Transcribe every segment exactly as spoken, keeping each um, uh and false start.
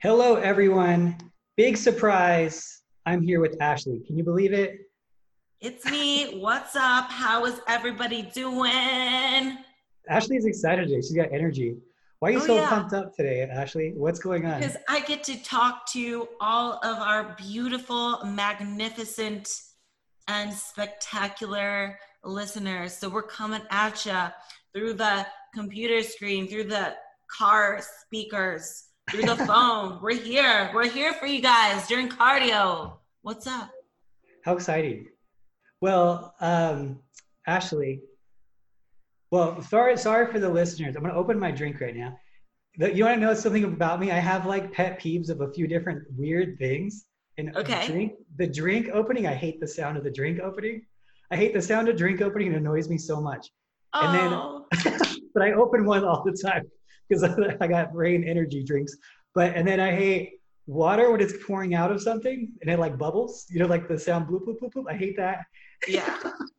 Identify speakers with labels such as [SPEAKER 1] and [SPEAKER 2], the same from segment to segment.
[SPEAKER 1] Hello, everyone. Big surprise. I'm here with Ashley. Can you believe it?
[SPEAKER 2] It's me. What's up? How is everybody doing?
[SPEAKER 1] Ashley's excited today. She's got energy. Why are you
[SPEAKER 2] Oh,
[SPEAKER 1] so
[SPEAKER 2] yeah,
[SPEAKER 1] pumped up today, Ashley? What's going on?
[SPEAKER 2] because I get to talk to all of our beautiful, magnificent, and spectacular listeners. So we're coming at you through the computer screen, through the car speakers, through the phone. We're here. We're here for you guys during cardio. What's up?
[SPEAKER 1] How exciting. Well, um, Ashley, well, sorry, sorry for the listeners. I'm going to open my drink right now. The- You want to know something about me? I have like pet peeves of a few different weird things. And
[SPEAKER 2] Okay.
[SPEAKER 1] drink, the drink opening, I hate the sound of the drink opening. I hate the sound of drink opening. It annoys me so much. And then
[SPEAKER 2] Oh,
[SPEAKER 1] but I open one all the time because I got brain energy drinks. But and then I hate water when it's pouring out of something and it like bubbles. You know, like the sound bloop bloop bloop bloop. I hate that.
[SPEAKER 2] yeah.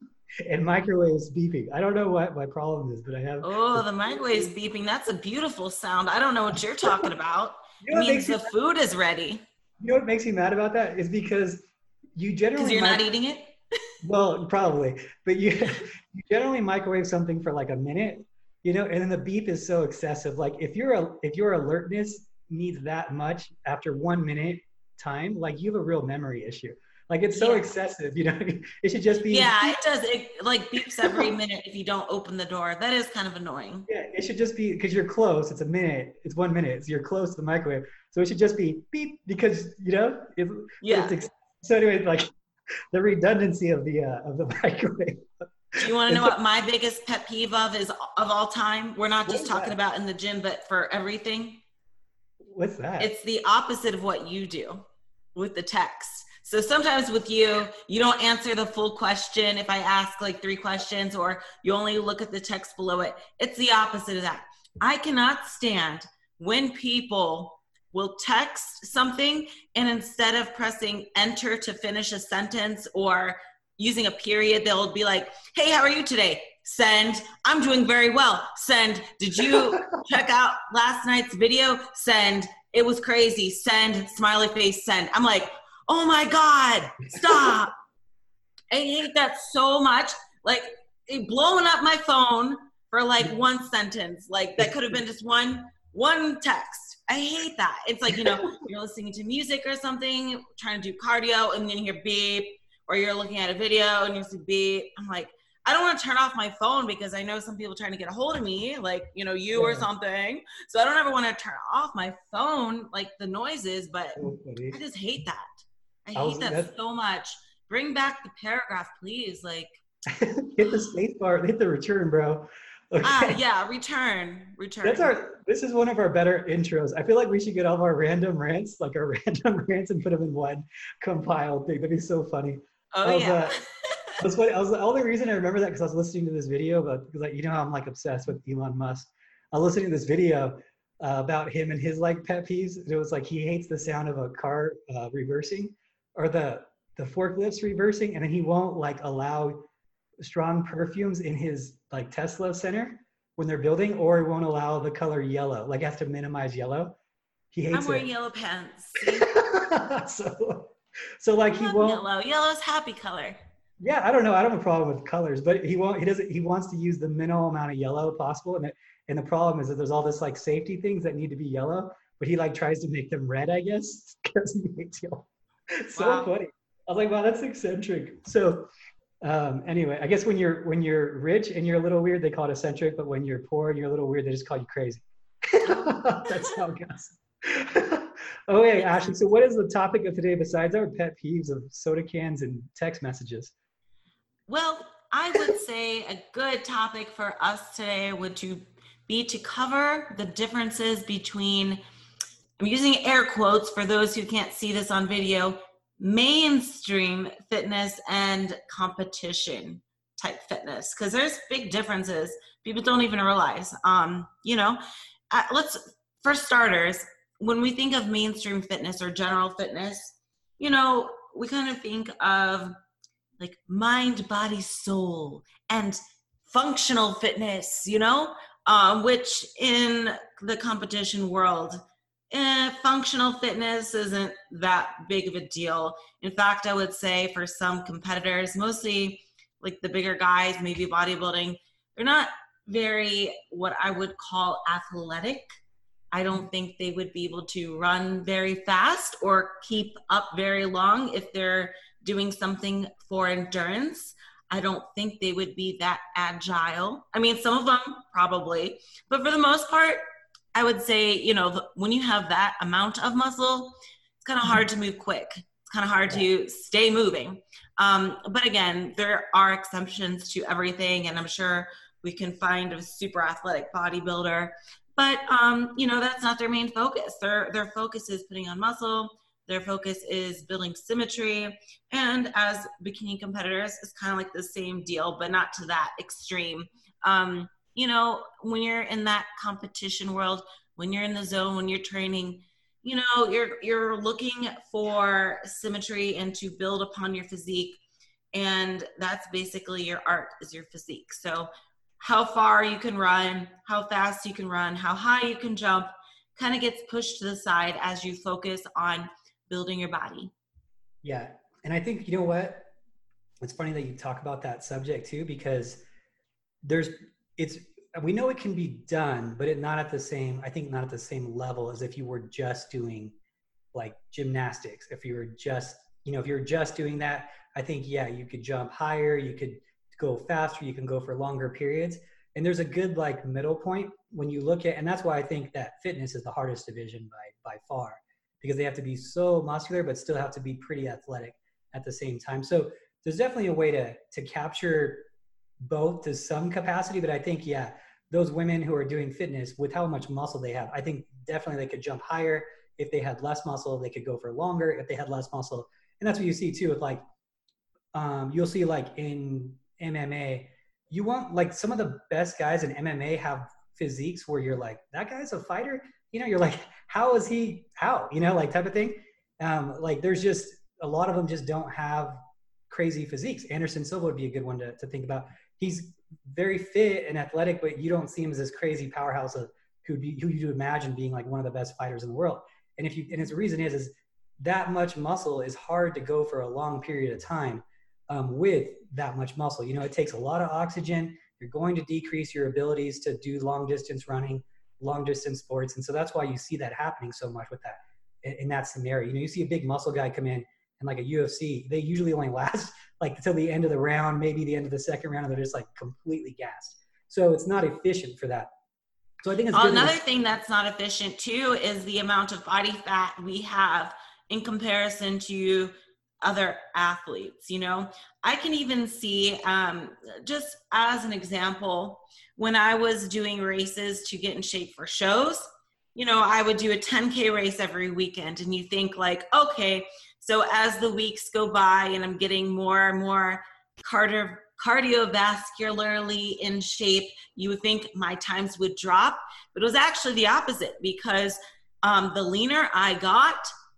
[SPEAKER 1] And microwaves beeping. I don't know what my problem is, but I have.
[SPEAKER 2] Oh,
[SPEAKER 1] This,
[SPEAKER 2] the microwave's beeping. That's a beautiful sound. I don't know what you're talking about.
[SPEAKER 1] you
[SPEAKER 2] It
[SPEAKER 1] know what
[SPEAKER 2] means
[SPEAKER 1] makes me
[SPEAKER 2] the food is ready
[SPEAKER 1] you know what makes me mad about that is because you
[SPEAKER 2] because
[SPEAKER 1] generally
[SPEAKER 2] you're not
[SPEAKER 1] mic
[SPEAKER 2] eating it.
[SPEAKER 1] well probably, but you you generally microwave something for like a minute, you know, and then the beep is so excessive. Like if your if your alertness needs that much after one minute time, like you have a real memory issue. Like it's so
[SPEAKER 2] Yeah.
[SPEAKER 1] excessive, you know. It should just be
[SPEAKER 2] Yeah,
[SPEAKER 1] beep.
[SPEAKER 2] it does. It like beeps every minute if you don't open the door. That is kind of annoying.
[SPEAKER 1] Yeah, it should just be because you're close. It's a minute. It's one minute. So you're close to the microwave. So it should just be beep because you know. It, but
[SPEAKER 2] Yeah.
[SPEAKER 1] it's ex- so anyway. Like the redundancy of the uh, of the microwave.
[SPEAKER 2] Do you want to
[SPEAKER 1] And
[SPEAKER 2] know
[SPEAKER 1] so,
[SPEAKER 2] what my biggest pet peeve of is of all time? We're not
[SPEAKER 1] what
[SPEAKER 2] just
[SPEAKER 1] is
[SPEAKER 2] talking
[SPEAKER 1] that?
[SPEAKER 2] about in the gym, but for everything.
[SPEAKER 1] What's that?
[SPEAKER 2] It's the opposite of what you do with the text. So sometimes with you, you don't answer the full question if I ask like three questions, or you only look at the text below it. It's the opposite of that. I cannot stand when people will text something and instead of pressing enter to finish a sentence or using a period, they'll be like, hey, how are you today? Send. I'm doing very well. Send. Did you check out last night's video? Send. It was crazy. Send. Smiley face. Send. I'm like, oh my God, stop. I hate that so much. Like, it blowing up my phone for like one sentence. Like, that could have been just one one text. I hate that. It's like, you know, you're listening to music or something, trying to do cardio, and then you hear beep, or you're looking at a video and you see beep. I'm like, I don't want to turn off my phone because I know some people trying to get a hold of me, like, you know, you or
[SPEAKER 1] Yeah,
[SPEAKER 2] something. So I don't ever want to turn off my phone, like the noises, but
[SPEAKER 1] so funny.
[SPEAKER 2] I just hate that. I
[SPEAKER 1] I
[SPEAKER 2] hate
[SPEAKER 1] was
[SPEAKER 2] that
[SPEAKER 1] that
[SPEAKER 2] so much. Bring back the paragraph, please. Like,
[SPEAKER 1] hit the space bar, hit the return, bro.
[SPEAKER 2] ah,
[SPEAKER 1] Okay.
[SPEAKER 2] yeah, return,
[SPEAKER 1] That's
[SPEAKER 2] return.
[SPEAKER 1] our. This is one of our better intros. I feel like we should get all of our random rants, like our random rants, and put them in one compiled thing. That'd be so funny.
[SPEAKER 2] Oh,
[SPEAKER 1] I was
[SPEAKER 2] yeah.
[SPEAKER 1] uh, That's funny. I was the only reason I remember that because I was listening to this video about because like you know how I'm like obsessed with Elon Musk. I was listening to this video uh, about him and his like pet peeves. It was like he hates the sound of a car uh, reversing or the the forklifts reversing, and then he won't like allow strong perfumes in his like Tesla center when they're building, or he won't allow the color yellow. Like has to minimize yellow. He
[SPEAKER 2] I'm
[SPEAKER 1] hates
[SPEAKER 2] wearing
[SPEAKER 1] it.
[SPEAKER 2] yellow pants. See?
[SPEAKER 1] so so like
[SPEAKER 2] I
[SPEAKER 1] he
[SPEAKER 2] love
[SPEAKER 1] won't
[SPEAKER 2] yellow. Yellow's happy color.
[SPEAKER 1] yeah, I don't know. I don't have a problem with colors, but he won't. He doesn't. He wants to use the minimal amount of yellow possible, and it, and the problem is that there's all this like safety things that need to be yellow, but he like tries to make them red, I guess, because he hates yellow. So
[SPEAKER 2] Wow.
[SPEAKER 1] funny. I was like, wow, that's eccentric. So um, anyway, I guess when you're when you're rich and you're a little weird, they call it eccentric, but when you're poor and you're a little weird, they just call you crazy.
[SPEAKER 2] Oh,
[SPEAKER 1] That's how it goes. Okay,
[SPEAKER 2] makes
[SPEAKER 1] Ashley.
[SPEAKER 2] sense.
[SPEAKER 1] So, what is the topic of today besides our pet peeves of soda cans and text messages?
[SPEAKER 2] Well, I would say a good topic for us today would to be to cover the differences between, I'm using air quotes for those who can't see this on video, mainstream fitness and competition type fitness, because there's big differences people don't even realize. Um, you know, uh, let's, for starters, when we think of mainstream fitness or general fitness, you know, we kind of think of like mind, body, soul, and functional fitness, you know, um, which in the competition world eh, functional fitness isn't that big of a deal. In fact, I would say for some competitors, mostly like the bigger guys, maybe bodybuilding, they're not very what I would call athletic. I don't think they would be able to run very fast or keep up very long if they're doing something for endurance. I don't think they would be that agile. I mean, some of them probably, but for the most part, I would say, you know, when you have that amount of muscle, it's kind of hard to move quick. It's kind of hard to stay moving. Um, but again, there are exceptions to everything, and I'm sure we can find a super athletic bodybuilder. But, um, you know, that's not their main focus. Their, their focus is putting on muscle. Their focus is building symmetry. And as bikini competitors, it's kind of like the same deal, but not to that extreme. Um, you know, when you're in that competition world, when you're in the zone, when you're training, you know, you're, you're looking for symmetry and to build upon your physique. And that's basically your art, is your physique. So how far you can run, how fast you can run, how high you can jump, kind of gets pushed to the side as you focus on building your body.
[SPEAKER 1] Yeah. And I think, you know what? It's funny that you talk about that subject too, because there's, it's, we know it can be done, but it not at the same, I think not at the same level as if you were just doing like gymnastics. If you were just, you know, if you're just doing that, I think, yeah, you could jump higher, you could go faster, you can go for longer periods. And there's a good like middle point when you look at, and that's why I think that fitness is the hardest division by, by far, because they have to be so muscular, but still have to be pretty athletic at the same time. So there's definitely a way to, to capture both to some capacity, but I think, yeah, those women who are doing fitness with how much muscle they have, I think definitely they could jump higher. If they had less muscle, they could go for longer. If they had less muscle, and that's what you see too with like, um, you'll see like in M M A, you want like some of the best guys in M M A have physiques where you're like, that guy's a fighter. You know, you're like, how is he, how, you know, like type of thing. Um, like there's just, a lot of them just don't have crazy physiques. Anderson Silva would be a good one to, to think about. He's very fit and athletic, but you don't see him as this crazy powerhouse of who be, who you imagine being like one of the best fighters in the world. And if you, and its reason is, is that much muscle is hard to go for a long period of time um, with that much muscle. You know, it takes a lot of oxygen. You're going to decrease your abilities to do long distance running, long distance sports. And so that's why you see that happening so much with that in, in that scenario. You know, you see a big muscle guy come in and like a U F C, they usually only last like until the end of the round, maybe the end of the second round, and they're just like completely gassed. So it's not efficient for that. So I think it's good.
[SPEAKER 2] Another thing that's not efficient too is the amount of body fat we have in comparison to other athletes. You know, I can even see, um, just as an example, when I was doing races to get in shape for shows, you know, I would do a ten K race every weekend, and you think like, okay, so as the weeks go by and I'm getting more and more cardio, cardiovascularly in shape, you would think my times would drop, but it was actually the opposite, because um, the leaner I got,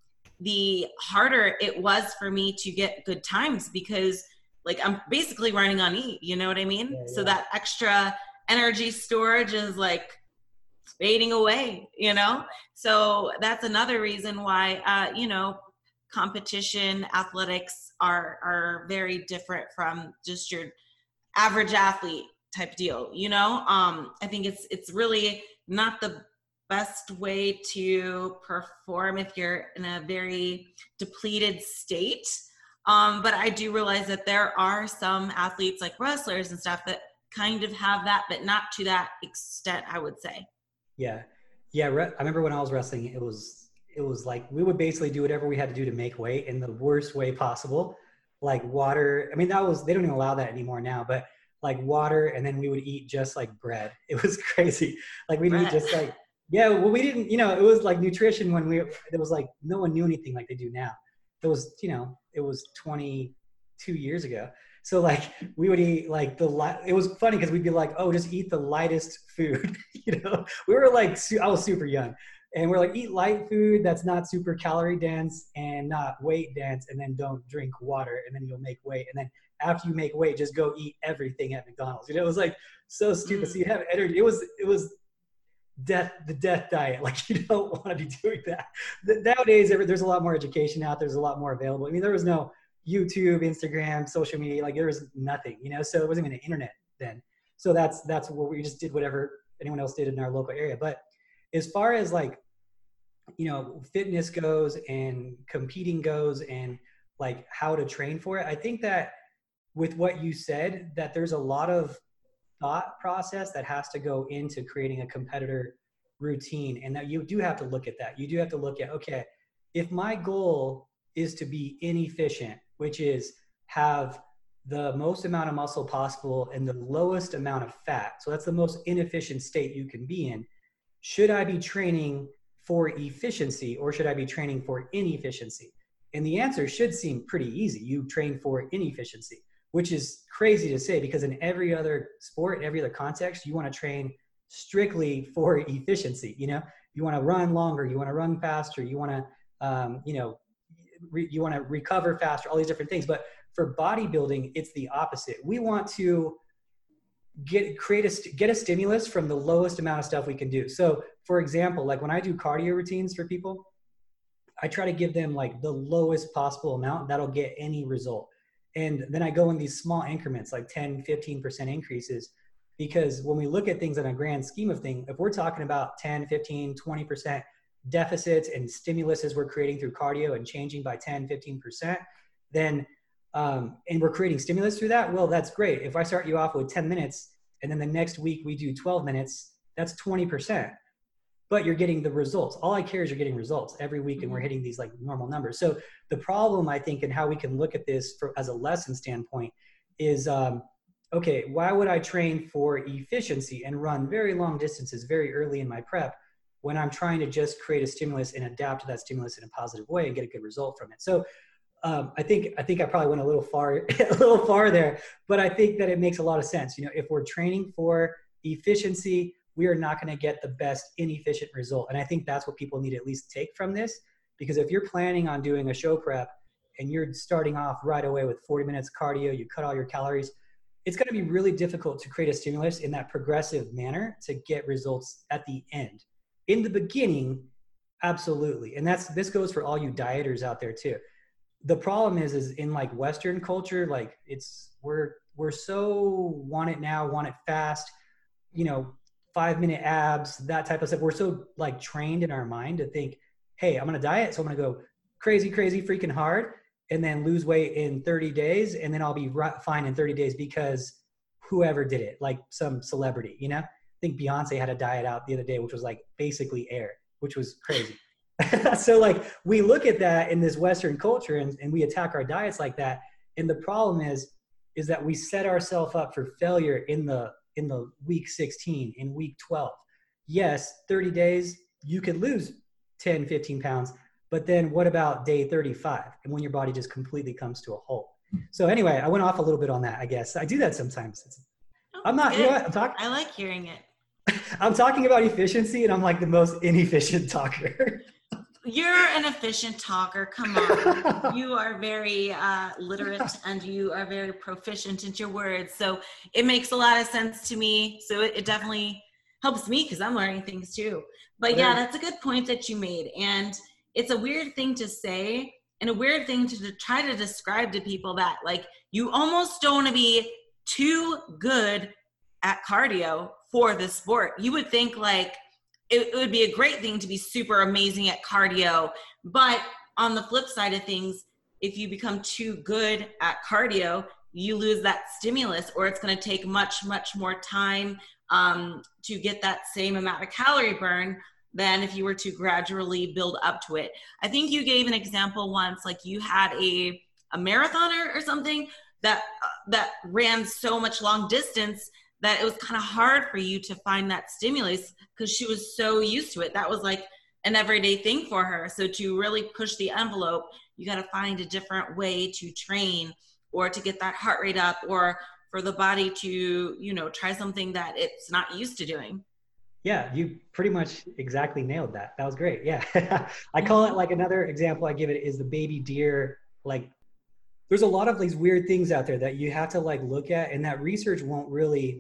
[SPEAKER 2] the harder it was for me to get good times, because like I'm basically running on E, you know what I mean? Yeah, yeah. So that extra energy storage is like fading away, you know? So that's another reason why, uh, you know, competition athletics are, are very different from just your average athlete type deal, you know? Um, I think it's, it's really not the best way to perform if you're in a very depleted state. Um, but I do realize that there are some athletes like wrestlers and stuff that kind of have that, but not to that extent, I would say.
[SPEAKER 1] Yeah. Yeah. Re- I remember when I was wrestling, it was, it was like, we would basically do whatever we had to do to make weight in the worst way possible. Like water. I mean, that was, they don't even allow that anymore now, but like water. And then we would eat just like bread. It was crazy. Like we'd eat just like, yeah, well, we didn't, you know, it was like nutrition when we, it was like, no one knew anything like they do now. It was, you know, it was twenty-two years ago. So like we would eat like the light, it was funny because we'd be like, oh, just eat the lightest food. You know, we were like, I was super young and we're like, eat light food that's not super calorie dense and not weight dense, and then don't drink water, and then you'll make weight. And then after you make weight, just go eat everything at McDonald's. You know, it was like so stupid. Mm. So you have energy. It was, it was, death, the death diet. Like you don't want to be doing that. Nowadays, there's a lot more education out there. There's a lot more available. I mean, there was no YouTube, Instagram, social media, like there was nothing, you know, so it wasn't even the internet then. So that's, that's what we just did, whatever anyone else did in our local area. But as far as like, you know, fitness goes and competing goes and like how to train for it, I think that with what you said, that there's a lot of thought process that has to go into creating a competitor routine. And that you do have to look at that. You do have to look at, okay, if my goal is to be inefficient, which is have the most amount of muscle possible and the lowest amount of fat. So that's the most inefficient state you can be in. Should I be training for efficiency or should I be training for inefficiency? And the answer should seem pretty easy. You train for inefficiency, which is crazy to say because in every other sport, every other context, you want to train strictly for efficiency. You know, you want to run longer, you want to run faster, you want to, um, you know, Re, you want to recover faster, all these different things. But for bodybuilding, it's the opposite. We want to get create a get a stimulus from the lowest amount of stuff we can do. So for example, like when I do cardio routines for people, I try to give them like the lowest possible amount that'll get any result. And then I go in these small increments, like ten, fifteen percent increases, because when we look at things in a grand scheme of things, if we're talking about ten, fifteen, twenty percent deficits and stimuluses we're creating through cardio and changing by ten, fifteen percent, then, um, and we're creating stimulus through that, well, that's great. If I start you off with ten minutes and then the next week we do twelve minutes, that's twenty percent, but you're getting the results. All I care is you're getting results every week and we're hitting these like normal numbers. So the problem I think, and how we can look at this for, as a lesson standpoint is, um, okay, why would I train for efficiency and run very long distances very early in my prep when I'm trying to just create a stimulus and adapt to that stimulus in a positive way and get a good result from it? So um, I think I think I probably went a little far, a little far there, but I think that it makes a lot of sense. You know, if we're training for efficiency, we are not going to get the best inefficient result. And I think that's what people need to at least take from this, because if you're planning on doing a show prep and you're starting off right away with forty minutes cardio, you cut all your calories, it's going to be really difficult to create a stimulus in that progressive manner to get results at the end. In the beginning, absolutely. And that's, this goes for all you dieters out there too. The problem is, is in like Western culture, like it's, we're, we're so want it now, want it fast, you know, five minute abs, that type of stuff. We're so like trained in our mind to think, hey, I'm going to diet. So I'm going to go crazy, crazy freaking hard and then lose weight in thirty days. And then I'll be fine in thirty days because whoever did it, like some celebrity, you know? I think Beyonce had a diet out the other day, which was like basically air, which was crazy. So like we look at that in this Western culture and, and we attack our diets like that. And the problem is, is that we set ourselves up for failure in the, in the week sixteen, in week twelve. Yes, thirty days, you could lose ten, fifteen pounds, but then what about day thirty-five? And when your body just completely comes to a halt. So anyway, I went off a little bit on that, I guess. I do that sometimes. It's,
[SPEAKER 2] oh,
[SPEAKER 1] I'm not,
[SPEAKER 2] good.
[SPEAKER 1] you know what, I'm talking.
[SPEAKER 2] I like hearing it.
[SPEAKER 1] I'm talking about efficiency and I'm like the most inefficient talker.
[SPEAKER 2] You're an efficient talker. Come on. You are very uh, literate and you are very proficient in your words. So it makes a lot of sense to me. So it, it definitely helps me because I'm learning things too. But yeah, that's a good point that you made. And it's a weird thing to say and a weird thing to, to try to describe to people that like you almost don't want to be too good at cardio for the sport. You would think like, it, it would be a great thing to be super amazing at cardio. But on the flip side of things, if you become too good at cardio, you lose that stimulus, or it's going to take much, much more time um, to get that same amount of calorie burn than if you were to gradually build up to it. I think you gave an example once, like you had a, a marathoner or something that, uh, that ran so much long distance that it was kind of hard for you to find that stimulus because she was so used to it. That was like an everyday thing for her. So to really push the envelope, you got to find a different way to train or to get that heart rate up, or for the body to, you know, try something that it's not used to doing.
[SPEAKER 1] Yeah, you pretty much exactly nailed that. That was great. Yeah. I call it, like, another example I give it is the baby deer. Like, there's a lot of these weird things out there that you have to like look at, and that research won't really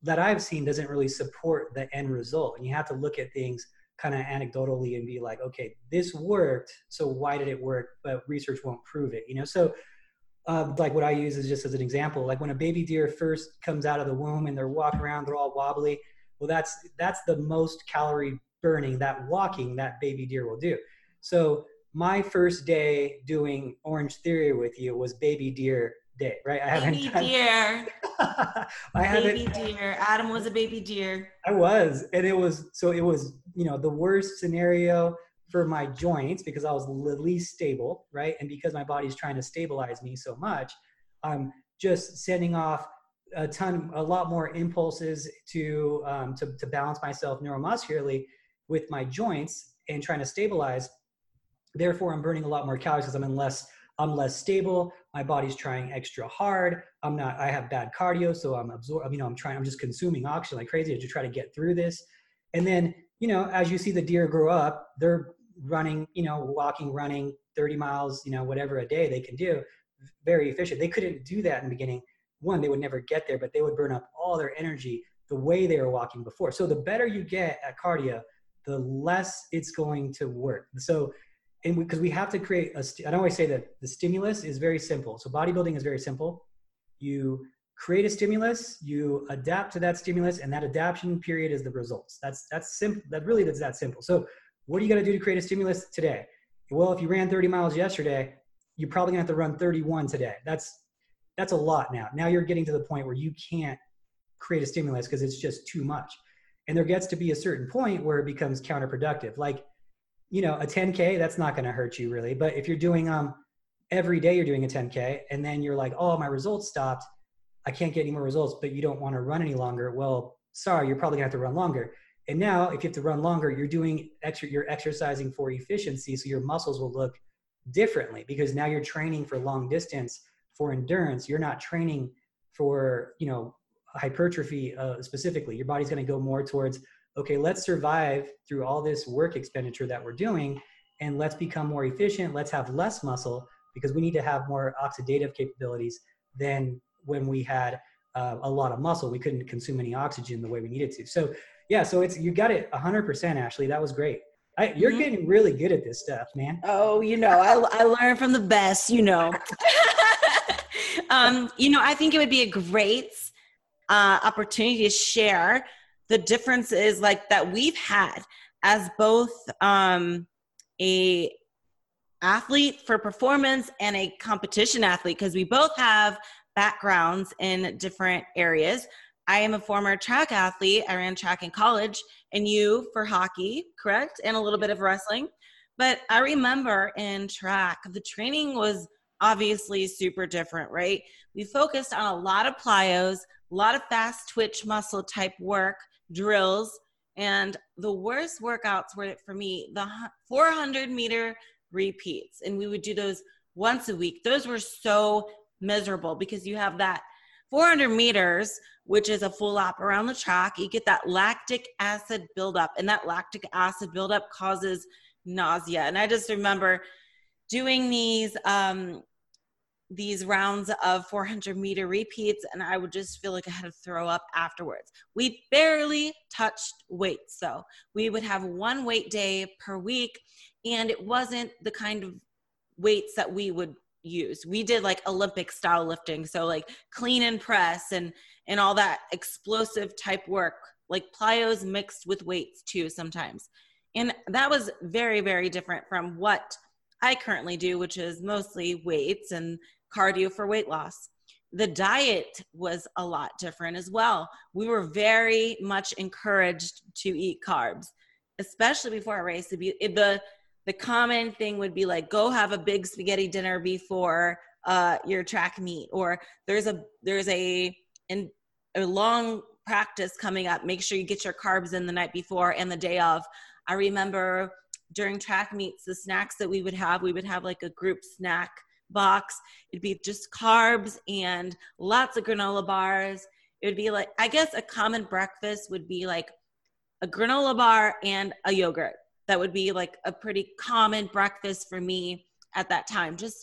[SPEAKER 1] that I've seen doesn't really support the end result. And you have to look at things kind of anecdotally and be like, okay, this worked, so why did it work? But research won't prove it, you know? So uh, like what I use is just as an example, like when a baby deer first comes out of the womb and they're walking around, they're all wobbly. Well, that's, that's the most calorie burning that walking that baby deer will do. So my first day doing Orange Theory with you was baby deer day, right? I haven't
[SPEAKER 2] Baby
[SPEAKER 1] done,
[SPEAKER 2] deer.
[SPEAKER 1] I
[SPEAKER 2] Baby
[SPEAKER 1] haven't,
[SPEAKER 2] deer. Adam was a baby deer.
[SPEAKER 1] I was, and it was, so it was, you know, the worst scenario for my joints because I was the least stable, right? And because my body's trying to stabilize me so much, I'm just sending off a ton, a lot more impulses to, um, to, to balance myself neuromuscularly with my joints and trying to stabilize. Therefore, I'm burning a lot more calories because I'm in less, I'm less stable. My body's trying extra hard. I'm not, I have bad cardio. So I'm absorbing, you know, I'm trying, I'm just consuming oxygen like crazy to try to get through this. And then, you know, as you see the deer grow up, they're running, you know, walking, running thirty miles, you know, whatever a day they can do, very efficient. They couldn't do that in the beginning. One, they would never get there, but they would burn up all their energy the way they were walking before. So the better you get at cardio, the less it's going to work. So, and because we, we have to create a, I always say that the stimulus is very simple. So bodybuilding is very simple. You create a stimulus, you adapt to that stimulus, and that adaptation period is the results. That's, that's simple. That really is that simple. So what are you going to do to create a stimulus today? Well, if you ran thirty miles yesterday, you're probably gonna have to run thirty-one today. That's, that's a lot now. Now you're getting to the point where you can't create a stimulus because it's just too much. And there gets to be a certain point where it becomes counterproductive. Like, you know, a ten K, that's not going to hurt you really. But if you're doing, um, every day you're doing a ten K and then you're like, oh, my results stopped, I can't get any more results, but you don't want to run any longer. Well, sorry, you're probably gonna have to run longer. And now if you have to run longer, you're doing extra, you're exercising for efficiency. So your muscles will look differently because now you're training for long distance, for endurance. You're not training for, you know, hypertrophy uh, specifically. Your body's going to go more towards, okay, let's survive through all this work expenditure that we're doing and let's become more efficient. Let's have less muscle because we need to have more oxidative capabilities than when we had uh, a lot of muscle. We couldn't consume any oxygen the way we needed to. So yeah, so it's, you got it one hundred percent, Ashley. That was great. I, you're mm-hmm. getting really good at this stuff, man.
[SPEAKER 2] Oh, you know, I, I learn from the best, you know. um, you know, I think it would be a great uh, opportunity to share the differences like that we've had as both um, a athlete for performance and a competition athlete, because we both have backgrounds in different areas. I am a former track athlete. I ran track in college, and you for hockey, correct? And a little bit of wrestling. But I remember in track, the training was obviously super different, right? We focused on a lot of plyos, a lot of fast twitch muscle type work, drills, and the worst workouts were for me, the four hundred meter repeats. And we would do those once a week. Those were so miserable because you have that four hundred meters, which is a full lap around the track. You get that lactic acid buildup, and that lactic acid buildup causes nausea. And I just remember doing these um, these rounds of four hundred meter repeats, and I would just feel like I had to throw up afterwards. We barely touched weights, though. We would have one weight day per week, and it wasn't the kind of weights that we would use. We did like Olympic style lifting, so like clean and press and and all that explosive type work, like plyos mixed with weights too sometimes. And that was very, very different from what I currently do, which is mostly weights and cardio for weight loss. The diet was a lot different as well. We were very much encouraged to eat carbs, especially before a race. The The common thing would be like, go have a big spaghetti dinner before uh, your track meet, or there's a there's a, in, a long practice coming up. Make sure you get your carbs in the night before and the day of. I remember during track meets, the snacks that we would have, we would have like a group snack box. It'd be just carbs and lots of granola bars. It would be like, I guess a common breakfast would be like a granola bar and a yogurt. That would be like a pretty common breakfast for me at that time, just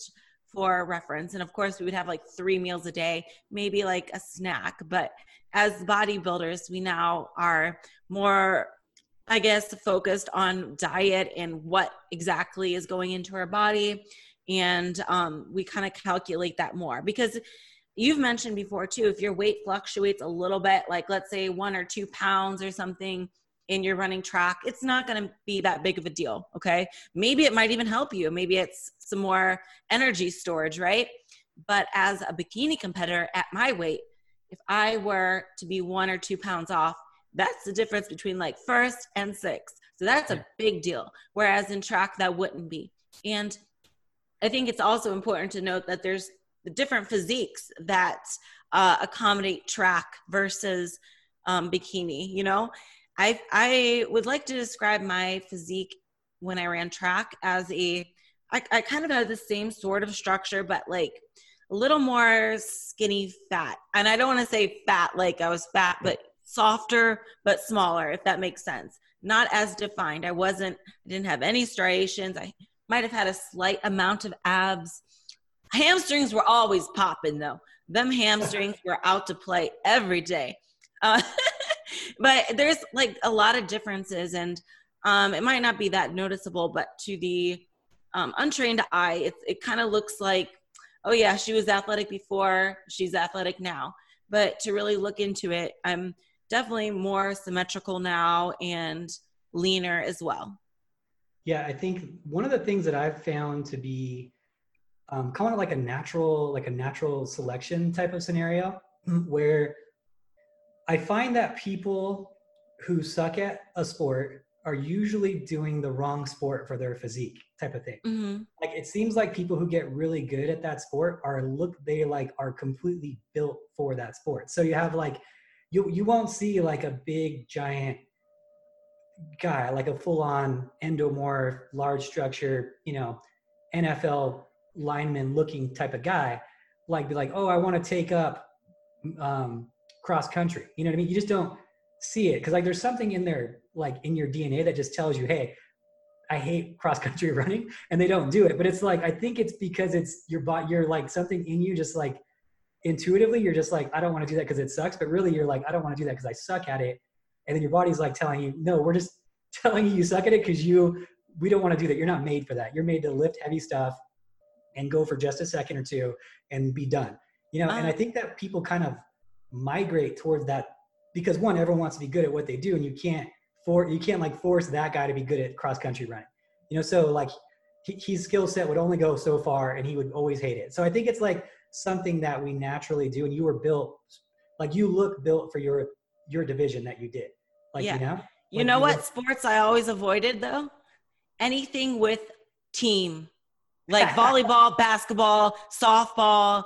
[SPEAKER 2] for reference. And of course we would have like three meals a day, maybe like a snack. But as bodybuilders, we now are more, I guess, focused on diet and what exactly is going into our body. And um, we kind of calculate that more, because you've mentioned before too, if your weight fluctuates a little bit, like let's say one or two pounds or something in your running track, it's not going to be that big of a deal. Okay. Maybe it might even help you. Maybe it's some more energy storage, right? But as a bikini competitor at my weight, if I were to be one or two pounds off, that's the difference between like first and sixth. So that's a big deal. Whereas in track, that wouldn't be. And I think it's also important to note that there's the different physiques that uh, accommodate track versus um, bikini. You know, I I would like to describe my physique when I ran track as a, I, I kind of had the same sort of structure, but like a little more skinny fat. And I don't want to say fat like I was fat, but softer, but smaller, if that makes sense. Not as defined. I wasn't, I didn't have any striations. I might have had a slight amount of abs. Hamstrings were always popping though. Them hamstrings were out to play every day. Uh, but there's like a lot of differences, and um, it might not be that noticeable, but to the um, untrained eye, it, it kind of looks like, oh yeah, she was athletic before, she's athletic now. But to really look into it, I'm definitely more symmetrical now and leaner as well.
[SPEAKER 1] Yeah, I think one of the things that I've found to be um, kind of like a natural, like a natural selection type of scenario, where I find that people who suck at a sport are usually doing the wrong sport for their physique type of thing. Mm-hmm. Like it seems like people who get really good at that sport are look, they like are completely built for that sport. So you have like, you you won't see like a big giant guy, like a full on endomorph, large structure, you know, N F L lineman looking type of guy, like be like, oh, I want to take up um, cross country. You know what I mean? You just don't see it. Cause like there's something in there, like in your D N A that just tells you, hey, I hate cross country running, and they don't do it. But it's like, I think it's because it's your body, you're like something in you, just like intuitively, you're just like, I don't want to do that because it sucks. But really you're like, I don't want to do that because I suck at it. And then your body's like telling you, no, we're just telling you you suck at it because you, we don't want to do that. You're not made for that. You're made to lift heavy stuff and go for just a second or two and be done. You know, uh, and I think that people kind of migrate towards that because one, everyone wants to be good at what they do, and you can't for you can't like force that guy to be good at cross country running. You know, so like he, his skill set would only go so far, and he would always hate it. So I think it's like something that we naturally do, and you were built, like you look built for your your division that you did. Like,
[SPEAKER 2] yeah.
[SPEAKER 1] you know,
[SPEAKER 2] you
[SPEAKER 1] like
[SPEAKER 2] know
[SPEAKER 1] you
[SPEAKER 2] what
[SPEAKER 1] look-
[SPEAKER 2] sports I always avoided though? Anything with team, like volleyball, basketball, softball,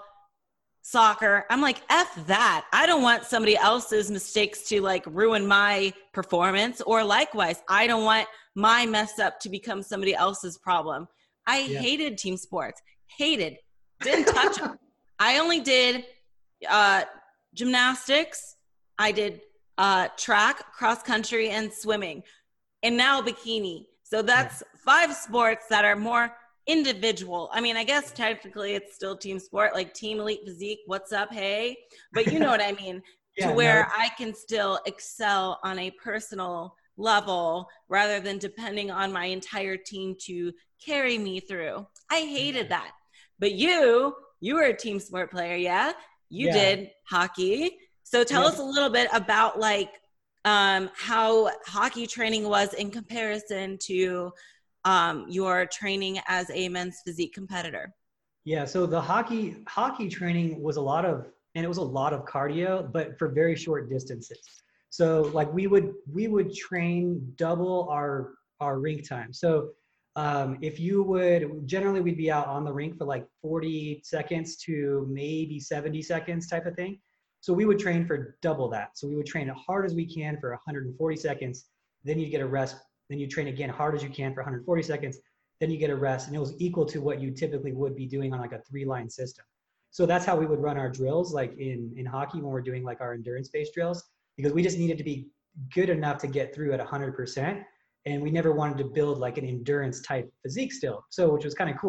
[SPEAKER 2] soccer. I'm like, F that. I don't want somebody else's mistakes to like ruin my performance, or likewise, I don't want my mess up to become somebody else's problem. I yeah. hated team sports, hated, didn't touch them. I only did uh, gymnastics. I did uh, track, cross country, and swimming, and now bikini. So that's yeah. five sports that are more individual. I mean, I guess technically it's still team sport, like Team Elite Physique, what's up, hey? But you know what I mean, yeah, to where no. I can still excel on a personal level rather than depending on my entire team to carry me through. I hated yeah. that. But you, you were a team sport player, yeah? You yeah. did hockey. So tell yeah. us a little bit about like um, how hockey training was in comparison to um, your training as a men's physique competitor.
[SPEAKER 1] Yeah, so the hockey hockey training was a lot of, and it was a lot of cardio, but for very short distances. So like we would we would train double our our rink time. So um, if you would, generally we'd be out on the rink for like forty seconds to maybe seventy seconds type of thing. So we would train for double that. So we would train as hard as we can for one hundred forty seconds. Then you get a rest. Then you train again hard as you can for one hundred forty seconds. Then you get a rest. And it was equal to what you typically would be doing on like a three line system. So that's how we would run our drills, like in, in hockey when we're doing like our endurance-based drills, because we just needed to be good enough to get through at one hundred percent. And we never wanted to build like an endurance type physique still. So, which was kind of cool.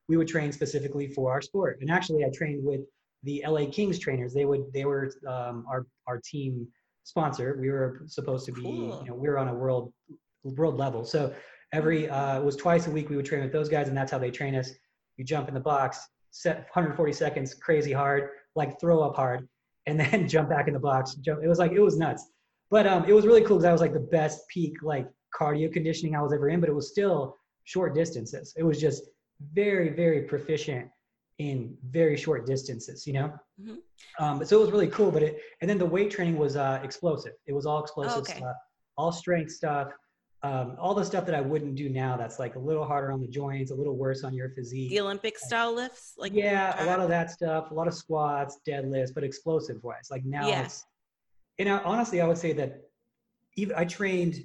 [SPEAKER 1] we would train specifically for our sport. And actually I trained with the L A Kings trainers. They would, they were um, our, our team sponsor. We were supposed to be,
[SPEAKER 2] Cool.
[SPEAKER 1] you know, we were on a world, world level. So every, uh, it was twice a week we would train with those guys, and that's how they train us. You jump in the box, set one hundred forty seconds, crazy hard, like throw up hard, and then jump back in the box. Jump. It was like, it was nuts. But um, it was really cool because I was like the best peak like cardio conditioning I was ever in, but it was still short distances. It was just very, very proficient in very short distances, you know?
[SPEAKER 2] Mm-hmm.
[SPEAKER 1] Um, so it was really cool, but it, and then the weight training was uh, explosive. It was all explosive
[SPEAKER 2] Oh, okay.
[SPEAKER 1] stuff, all strength stuff, um, all the stuff that I wouldn't do now. That's like a little harder on the joints, a little worse on your physique.
[SPEAKER 2] The Olympic style lifts? Like
[SPEAKER 1] yeah,
[SPEAKER 2] track?
[SPEAKER 1] A lot of that stuff, a lot of squats, deadlifts, but explosive wise. Like now
[SPEAKER 2] Yeah.
[SPEAKER 1] it's, and I, honestly, I would say that even I trained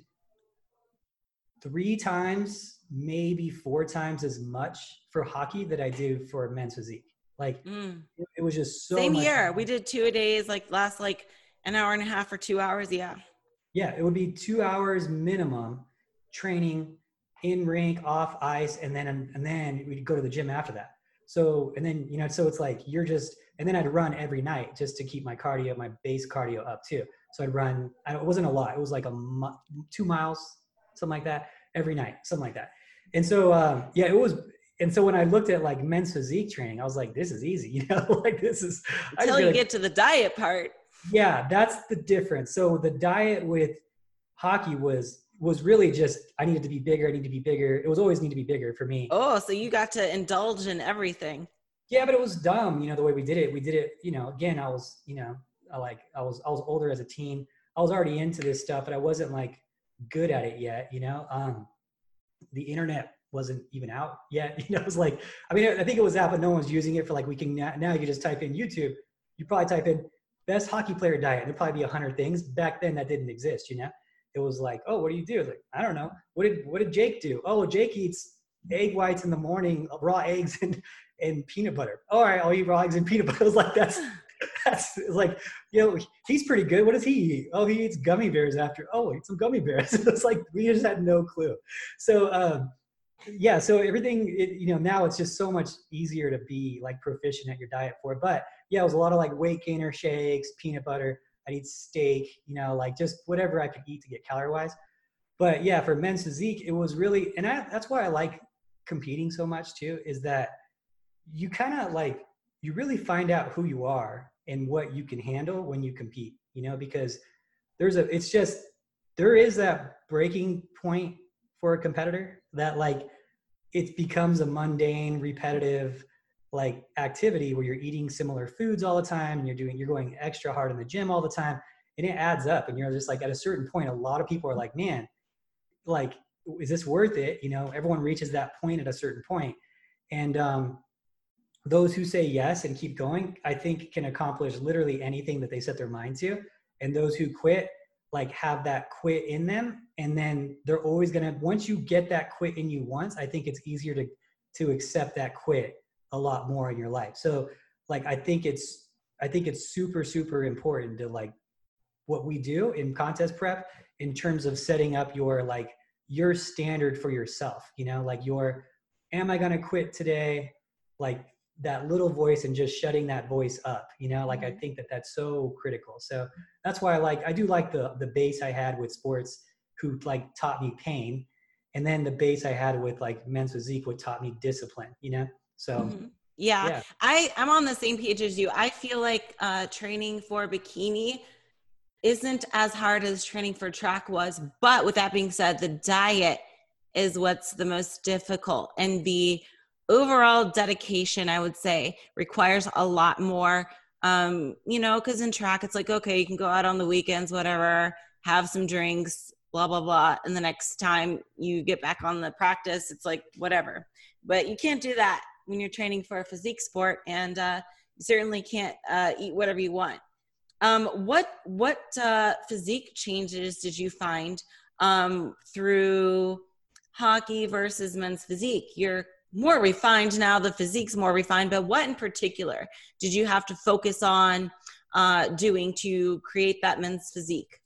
[SPEAKER 1] three times, maybe four times as much for hockey that I do for men's physique. Like
[SPEAKER 2] mm.
[SPEAKER 1] it, it was just so
[SPEAKER 2] Same
[SPEAKER 1] much
[SPEAKER 2] here.
[SPEAKER 1] fun.
[SPEAKER 2] We did two a days, like last like an hour and a half or two hours. Yeah.
[SPEAKER 1] Yeah. It would be two hours minimum training in rink, off ice. And then, and then we'd go to the gym after that. So, and then, you know, so it's like, you're just, and then I'd run every night just to keep my cardio, my base cardio up too. So I'd run, it wasn't a lot. It was like a two miles, something like that every night, something like that. And so, um, yeah, it was, and so when I looked at like men's physique training, I was like, this is easy, you know, like this is.
[SPEAKER 2] Until you get to the diet part.
[SPEAKER 1] Yeah, that's the difference. So the diet with hockey was, was really just, I needed to be bigger. I need to be bigger. It was always need to be bigger for me.
[SPEAKER 2] Oh, so you got to indulge in everything.
[SPEAKER 1] Yeah, but it was dumb, you know, the way we did it. We did it, you know, again, I was, you know, I like, I was, I was older as a teen. I was already into this stuff, but I wasn't like good at it yet, you know? Um, the internet wasn't even out yet. You know, it was like, I mean, I think it was out, but no one was using it for like, we can now, now you can just type in YouTube. You probably type in best hockey player diet. There'd probably be a hundred things. Back then that didn't exist, you know? It was like, oh, what do you do? Like, I don't know. What did, what did Jake do? Oh, Jake eats egg whites in the morning, raw eggs and, and peanut butter. All right, I'll eat raw eggs and peanut butter. I was like, that's, that's like, you know, he's pretty good. What does he eat? Oh, he eats gummy bears after. Oh, eat some gummy bears. It's like, we just had no clue. So, um, yeah, so everything, it, you know, now it's just so much easier to be like proficient at your diet for it. But yeah, it was a lot of like weight gainer shakes, peanut butter. I'd eat steak, you know, like just whatever I could eat to get calorie wise. But yeah, for men's physique, it was really, and I, that's why I like competing so much too, is that you kind of like, you really find out who you are and what you can handle when you compete, you know, because there's a, it's just, there is that breaking point for a competitor that like, it becomes a mundane, repetitive, like activity where you're eating similar foods all the time and you're doing, you're going extra hard in the gym all the time, and it adds up. And you're just like, at a certain point, a lot of people are like, man, like, is this worth it? You know, everyone reaches that point at a certain point. And, um, those who say yes and keep going, I think can accomplish literally anything that they set their mind to. And those who quit, like have that quit in them. And then they're always going to, once you get that quit in you once, I think it's easier to, to accept that quit a lot more in your life. So like, I think it's, I think it's super, super important to like what we do in contest prep in terms of setting up your, like your standard for yourself, you know, like your, am I going to quit today? Like that little voice, and just shutting that voice up, you know, like I think that that's so critical. So that's why I like, I do like the, the base I had with sports who like taught me pain. And then the base I had with like men's physique what taught me discipline, you know? So
[SPEAKER 2] mm-hmm. yeah, yeah, I, I'm on the same page as you. I feel like uh, training for bikini isn't as hard as training for track was. But with that being said, the diet is what's the most difficult, and the overall dedication, I would say, requires a lot more, um, you know, because in track, it's like, okay, you can go out on the weekends, whatever, have some drinks, blah, blah, blah. And the next time you get back on the practice, it's like, whatever. But you can't do that when you're training for a physique sport, and uh, you certainly can't uh, eat whatever you want. Um, what what uh, physique changes did you find um, through hockey versus men's physique? You're more refined now, the physique's more refined, but what in particular did you have to focus on uh, doing to create that men's physique?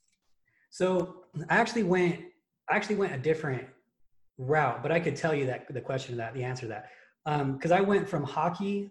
[SPEAKER 1] So I actually went, I actually went a different route, but I could tell you that the question of that, the answer to that. Um, cause I went from hockey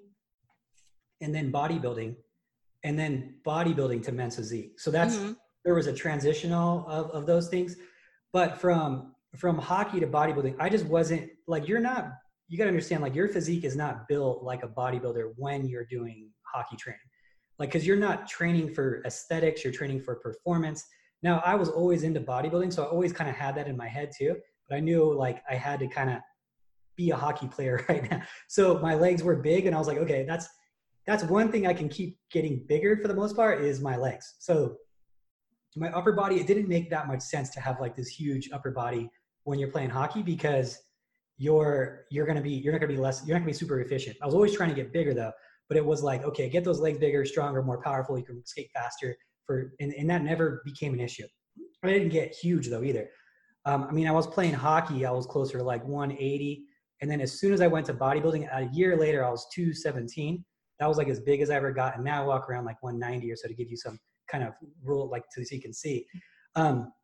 [SPEAKER 1] and then bodybuilding and then bodybuilding to men's physique. So that's,
[SPEAKER 2] Mm-hmm.
[SPEAKER 1] there was a transitional of, of those things. But from, from hockey to bodybuilding, I just wasn't like, you're not, you got to understand, like your physique is not built like a bodybuilder when you're doing hockey training. Like, cause you're not training for aesthetics, you're training for performance. Now I was always into bodybuilding. So I always kind of had that in my head too, but I knew like I had to kind of be a hockey player right now. So my legs were big and I was like, okay, that's, that's one thing I can keep getting bigger for the most part is my legs. So my upper body, it didn't make that much sense to have like this huge upper body when you're playing hockey because you're, you're going to be, you're not going to be less, you're not gonna be super efficient. I was always trying to get bigger though, but it was like, okay, get those legs bigger, stronger, more powerful. You can skate faster for, and, and that never became an issue. I didn't get huge though either. Um, I mean, I was playing hockey. I was closer to like one eighty. And then as soon as I went to bodybuilding, a year later, I was two seventeen. That was like as big as I ever got. And now I walk around like one ninety or so to give you some kind of rule, like so you can see. Um,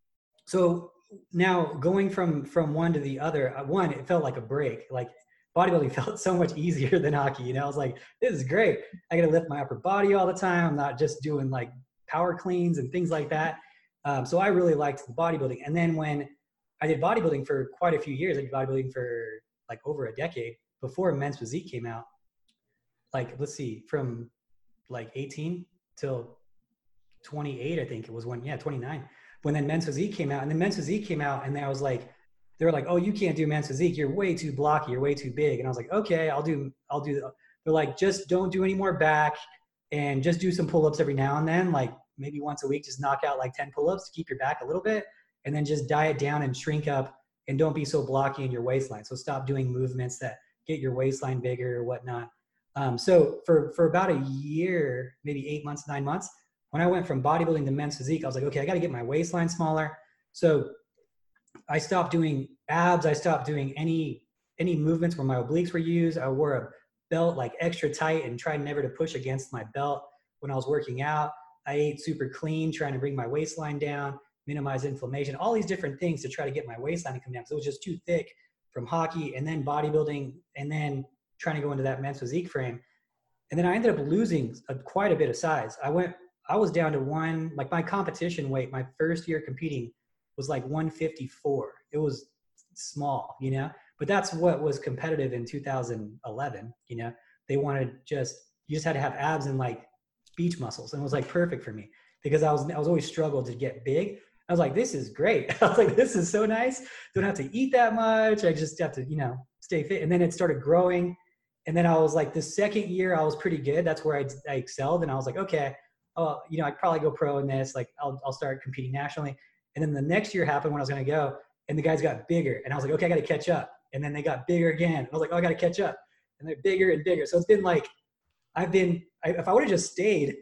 [SPEAKER 1] so now going from, from one to the other, one, it felt like a break. Like bodybuilding felt so much easier than hockey. You know, I was like, this is great. I got to lift my upper body all the time. I'm not just doing like power cleans and things like that. Um, so I really liked the bodybuilding. And then when I did bodybuilding for quite a few years, I did bodybuilding for like over a decade before Men's Physique came out. Like, let's see, from like eighteen till twenty-eight, I think it was when, yeah, twenty-nine, when then Men's Physique came out. And then Men's Physique came out and I was like, they were like, oh, you can't do Men's Physique. You're way too blocky. You're way too big. And I was like, okay, I'll do, I'll do, they're like, just don't do any more back and just do some pull-ups every now and then. Like maybe once a week, just knock out like ten pull-ups to keep your back a little bit and then just diet down and shrink up and don't be so blocky in your waistline. So stop doing movements that get your waistline bigger or whatnot. Um, so for, for about a year, maybe eight months, nine months, when I went from bodybuilding to Men's Physique, I was like, okay, I got to get my waistline smaller. So I stopped doing abs. I stopped doing any, any movements where my obliques were used. I wore a belt like extra tight and tried never to push against my belt when I was working out. I ate super clean, trying to bring my waistline down, minimize inflammation, all these different things to try to get my waistline to come down. So it was just too thick from hockey and then bodybuilding and then trying to go into that Men's Physique frame. And then I ended up losing a, quite a bit of size. I went, I was down to one, like my competition weight, my first year competing was like one fifty-four. It was small, you know, but that's what was competitive in two thousand eleven. You know, they wanted just, you just had to have abs and like beach muscles. And it was like perfect for me because I was, I was always struggled to get big. I was like, this is great. I was like, this is so nice. Don't have to eat that much. I just have to, you know, stay fit. And then it started growing. And then I was like, the second year I was pretty good. That's where I, I excelled. And I was like, okay, oh, you know, I'd probably go pro in this. Like I'll, I'll start competing nationally. And then the next year happened when I was going to go and the guys got bigger and I was like, okay, I got to catch up. And then they got bigger again. I was like, oh, I got to catch up. And they're bigger and bigger. So it's been like, I've been, I, if I would have just stayed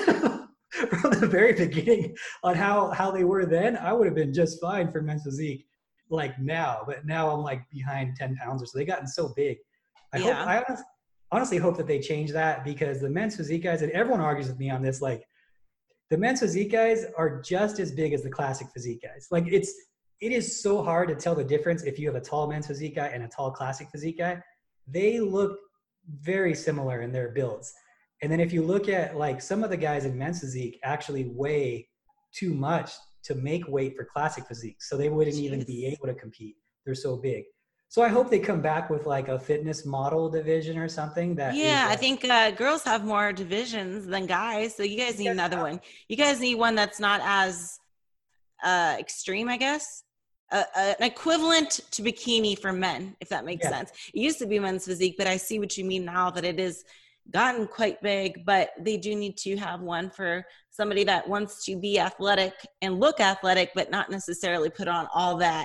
[SPEAKER 1] from the very beginning on how, how they were then, I would have been just fine for Men's Physique like now, but now I'm like behind ten pounds or so. They've gotten so big. I
[SPEAKER 2] Yeah.
[SPEAKER 1] hope, I honestly, honestly hope that they change that because the Men's Physique guys, and everyone argues with me on this, like the Men's Physique guys are just as big as the classic physique guys. Like it's, it is so hard to tell the difference if you have a tall Men's Physique guy and a tall classic physique guy. They look very similar in their builds. And then if you look at like some of the guys in Men's Physique actually weigh too much to make weight for classic physique. So they wouldn't Jeez. even be able to compete. They're so big. So I hope they come back with like a fitness model division or something that
[SPEAKER 2] yeah,
[SPEAKER 1] is, uh,
[SPEAKER 2] I think uh, girls have more divisions than guys. So you guys need another one. You guys need one that's not as uh, extreme, I guess. Uh, uh, an equivalent to bikini for men, if that makes yeah. sense. It used to be Men's Physique, but I see what you mean now that it is gotten quite big, but they do need to have one for somebody that wants to be athletic and look athletic, but not necessarily put on all that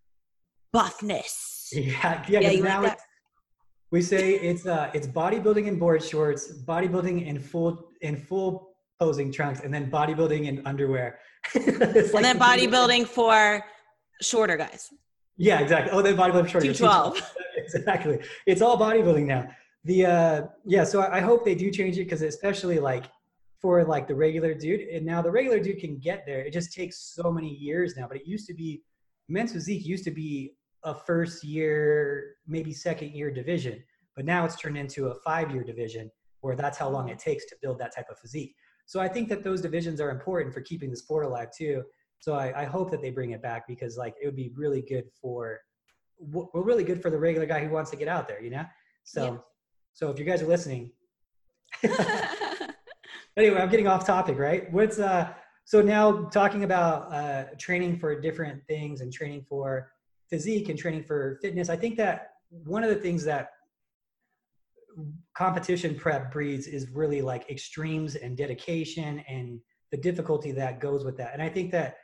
[SPEAKER 2] buffness.
[SPEAKER 1] Yeah, yeah.
[SPEAKER 2] yeah
[SPEAKER 1] now
[SPEAKER 2] like
[SPEAKER 1] it's, we say it's uh, it's bodybuilding in board shorts, bodybuilding in full in full posing trunks, and then bodybuilding in underwear.
[SPEAKER 2] and like then bodybuilding for shorter guys.
[SPEAKER 1] Yeah, exactly. Oh, then bodybuilding for shorter.
[SPEAKER 2] two twelve.
[SPEAKER 1] Exactly. It's all bodybuilding now. The uh, yeah. So I, I hope they do change it because especially like for like the regular dude, and now the regular dude can get there. It just takes so many years now. But it used to be Men's Physique used to be a first year, maybe second year division. but now it's turned into a five-year division where that's how long it takes to build that type of physique. So I think that those divisions are important for keeping the sport alive too. So I, I hope that they bring it back, because like it would be really good for, well, really good for the regular guy who wants to get out there, you know? So, yeah. So if you guys are listening, anyway, I'm getting off topic, right? What's, uh, so now talking about uh, training for different things and training for physique and training for fitness, I think that one of the things that competition prep breeds is really like extremes and dedication and the difficulty that goes with that. And I think that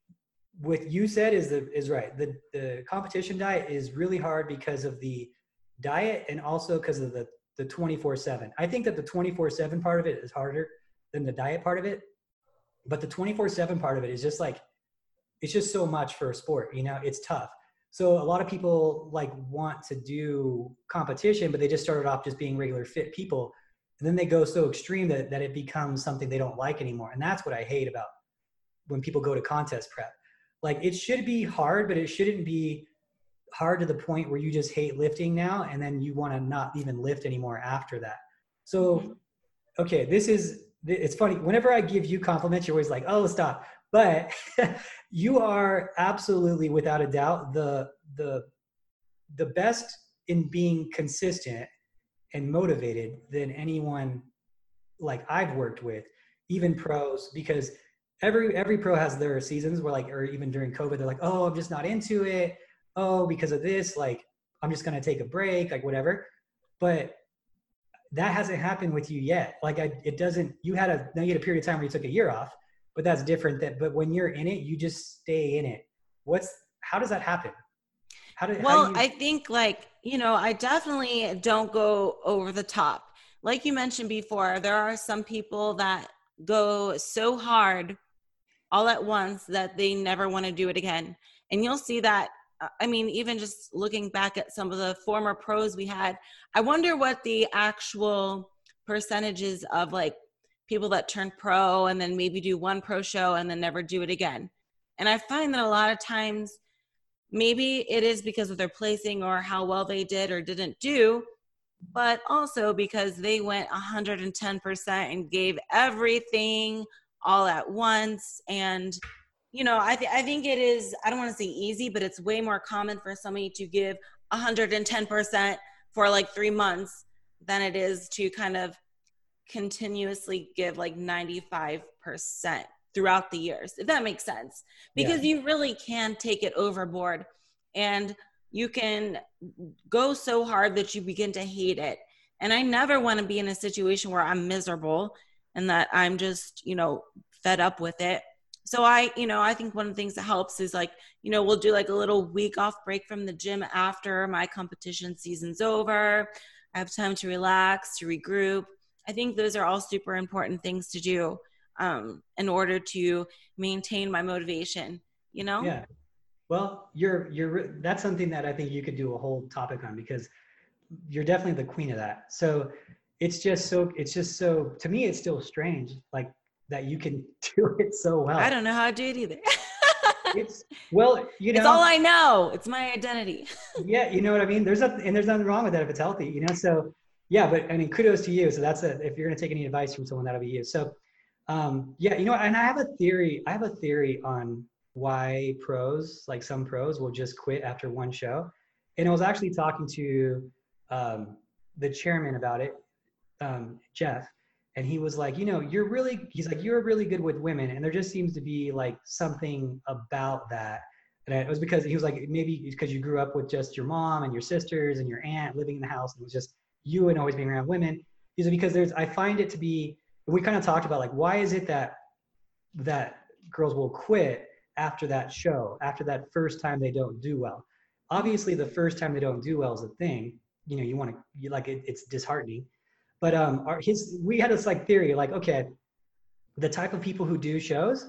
[SPEAKER 1] what you said is the, is right. The, the competition diet is really hard because of the diet and also because of the, the twenty-four seven. I think that the twenty-four seven part of it is harder than the diet part of it. But the twenty-four seven part of it is just like, it's just so much for a sport, you know, it's tough. So a lot of people like want to do competition, but they just started off just being regular fit people. And then they go so extreme that, that it becomes something they don't like anymore. And that's what I hate about when people go to contest prep. Like it should be hard, but it shouldn't be hard to the point where you just hate lifting now. And then you want to not even lift anymore after that. So, okay, this is, it's funny. Whenever I give you compliments, you're always like, oh, stop. But you are absolutely, without a doubt, the, the, the best in being consistent and motivated than anyone like I've worked with, even pros, because every, every pro has their seasons where like, or even during COVID, they're like, oh, I'm just not into it. Oh, because of this, like, I'm just going to take a break, like whatever. But that hasn't happened with you yet. Like I, it doesn't, you had a, now you had a period of time where you took a year off, but that's different. That, but when you're in it, you just stay in it. What's, how does that happen? How did,
[SPEAKER 2] well,
[SPEAKER 1] how do you...
[SPEAKER 2] I think like, you know, I definitely don't go over the top. Like you mentioned before, there are some people that go so hard all at once that they never want to do it again. And you'll see that, I mean, even just looking back at some of the former pros we had, I wonder what the actual percentages of like people that turn pro and then maybe do one pro show and then never do it again. And I find that a lot of times, maybe it is because of their placing or how well they did or didn't do, but also because they went one hundred ten percent and gave everything all at once. And, you know, I, th- I think it is, I don't want to say easy, but it's way more common for somebody to give one hundred ten percent for like three months than it is to kind of continuously give like ninety-five percent throughout the years, if that makes sense, because yeah. You really can take it overboard and you can go so hard that you begin to hate it. And I never want to be in a situation where I'm miserable and that I'm just, you know, fed up with it. So I, you know, I think one of the things that helps is like, you know, we'll do like a little week off break from the gym after my competition season's over. I have time to relax, to regroup. I think those are all super important things to do um, in order to maintain my motivation, you know?
[SPEAKER 1] Yeah. Well, you're, you're, that's something that I think you could do a whole topic on, because you're definitely the queen of that. So it's just so, it's just so, to me, it's still strange, like that you can do it so well.
[SPEAKER 2] I don't know how to do it either.
[SPEAKER 1] It's, well, you know,
[SPEAKER 2] it's all I know. It's my identity.
[SPEAKER 1] Yeah. You know what I mean? There's nothing, and there's nothing wrong with that if it's healthy, you know? So yeah, but I mean, kudos to you. So that's a, if you're going to take any advice from someone, that'll be you. So um, yeah, you know, and I have a theory, I have a theory on why pros, like some pros will just quit after one show. And I was actually talking to um, the chairman about it, um, Jeff, and he was like, you know, you're really, he's like, you're really good with women. And there just seems to be like something about that. And it was because he was like, maybe because you grew up with just your mom and your sisters and your aunt living in the house. And it was just you and always being around women. He's like, because there's, I find it to be, we kind of talked about like, why is it that, that girls will quit after that show, after that first time they don't do well? Obviously the first time they don't do well is a thing, you know, you want to, you like, it, it's disheartening. But um, our, his, we had this like theory, like, okay, the type of people who do shows,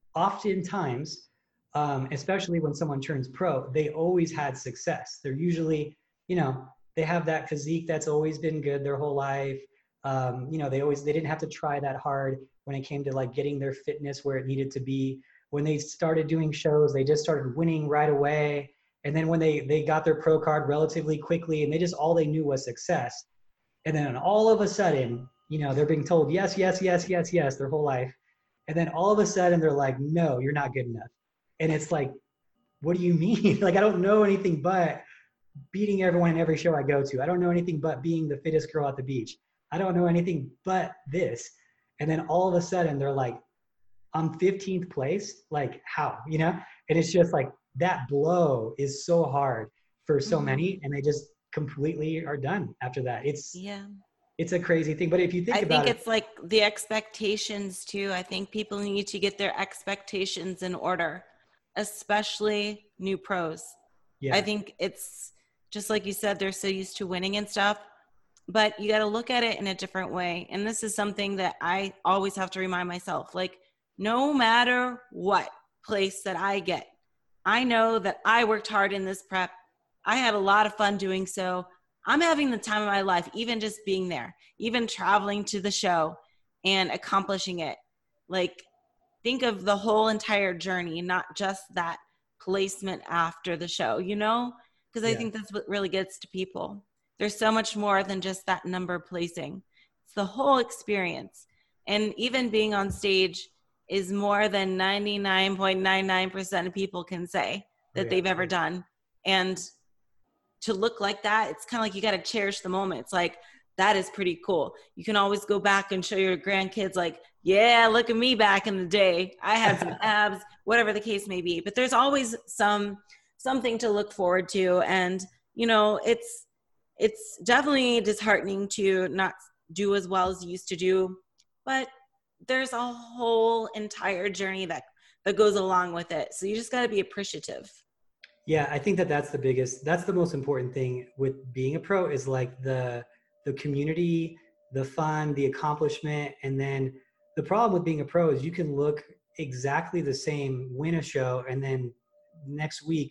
[SPEAKER 1] oftentimes, um, especially when someone turns pro, they always had success. They're usually, you know, they have that physique that's always been good their whole life. Um, you know, they always, they didn't have to try that hard when it came to like getting their fitness where it needed to be. When they started doing shows, they just started winning right away. And then when they, they got their pro card relatively quickly and they just, all they knew was success. And then all of a sudden, you know, they're being told, yes, yes, yes, yes, yes, their whole life. And then all of a sudden they're like, no, you're not good enough. And it's like, what do you mean? Like, I don't know anything but beating everyone in every show I go to. I don't know anything but being the fittest girl at the beach. I don't know anything but this. And then all of a sudden they're like, I'm fifteenth place. Like, how, you know? And it's just like, that blow is so hard for so
[SPEAKER 2] Mm-hmm.
[SPEAKER 1] many, and they just completely are done after that. It's,
[SPEAKER 2] Yeah.
[SPEAKER 1] it's a crazy thing. But if you think
[SPEAKER 2] I
[SPEAKER 1] about
[SPEAKER 2] think
[SPEAKER 1] it,
[SPEAKER 2] it's like the expectations too. I think people need to get their expectations in order, especially new pros.
[SPEAKER 1] yeah,
[SPEAKER 2] I think it's just like you said, they're so used to winning and stuff, but you got to look at it in a different way. And this is something that I always have to remind myself, like, no matter what place that I get, I know that I worked hard in this prep. I had a lot of fun doing so. I'm having the time of my life, even just being there, even traveling to the show and accomplishing it. Like, think of the whole entire journey, not just that placement after the show, you know? Because I
[SPEAKER 1] yeah,
[SPEAKER 2] think that's what really gets to people. There's so much more than just that number placing. It's the whole experience. And even being on stage is more than ninety-nine point nine nine percent of people can say
[SPEAKER 1] oh,
[SPEAKER 2] that
[SPEAKER 1] yeah,
[SPEAKER 2] they've ever done. And to look like that, it's kind of like you got to cherish the moment. It's like, that is pretty cool. You can always go back and show your grandkids, like, yeah, look at me back in the day. I had some abs, whatever the case may be. But there's always some something to look forward to. And, you know, it's it's definitely disheartening to not do as well as you used to do. But there's a whole entire journey that, that goes along with it. So you just got to be appreciative.
[SPEAKER 1] Yeah, I think that that's the biggest, that's the most important thing with being a pro is like the, the community, the fun, the accomplishment. And then the problem with being a pro is you can look exactly the same, win a show, and then next week,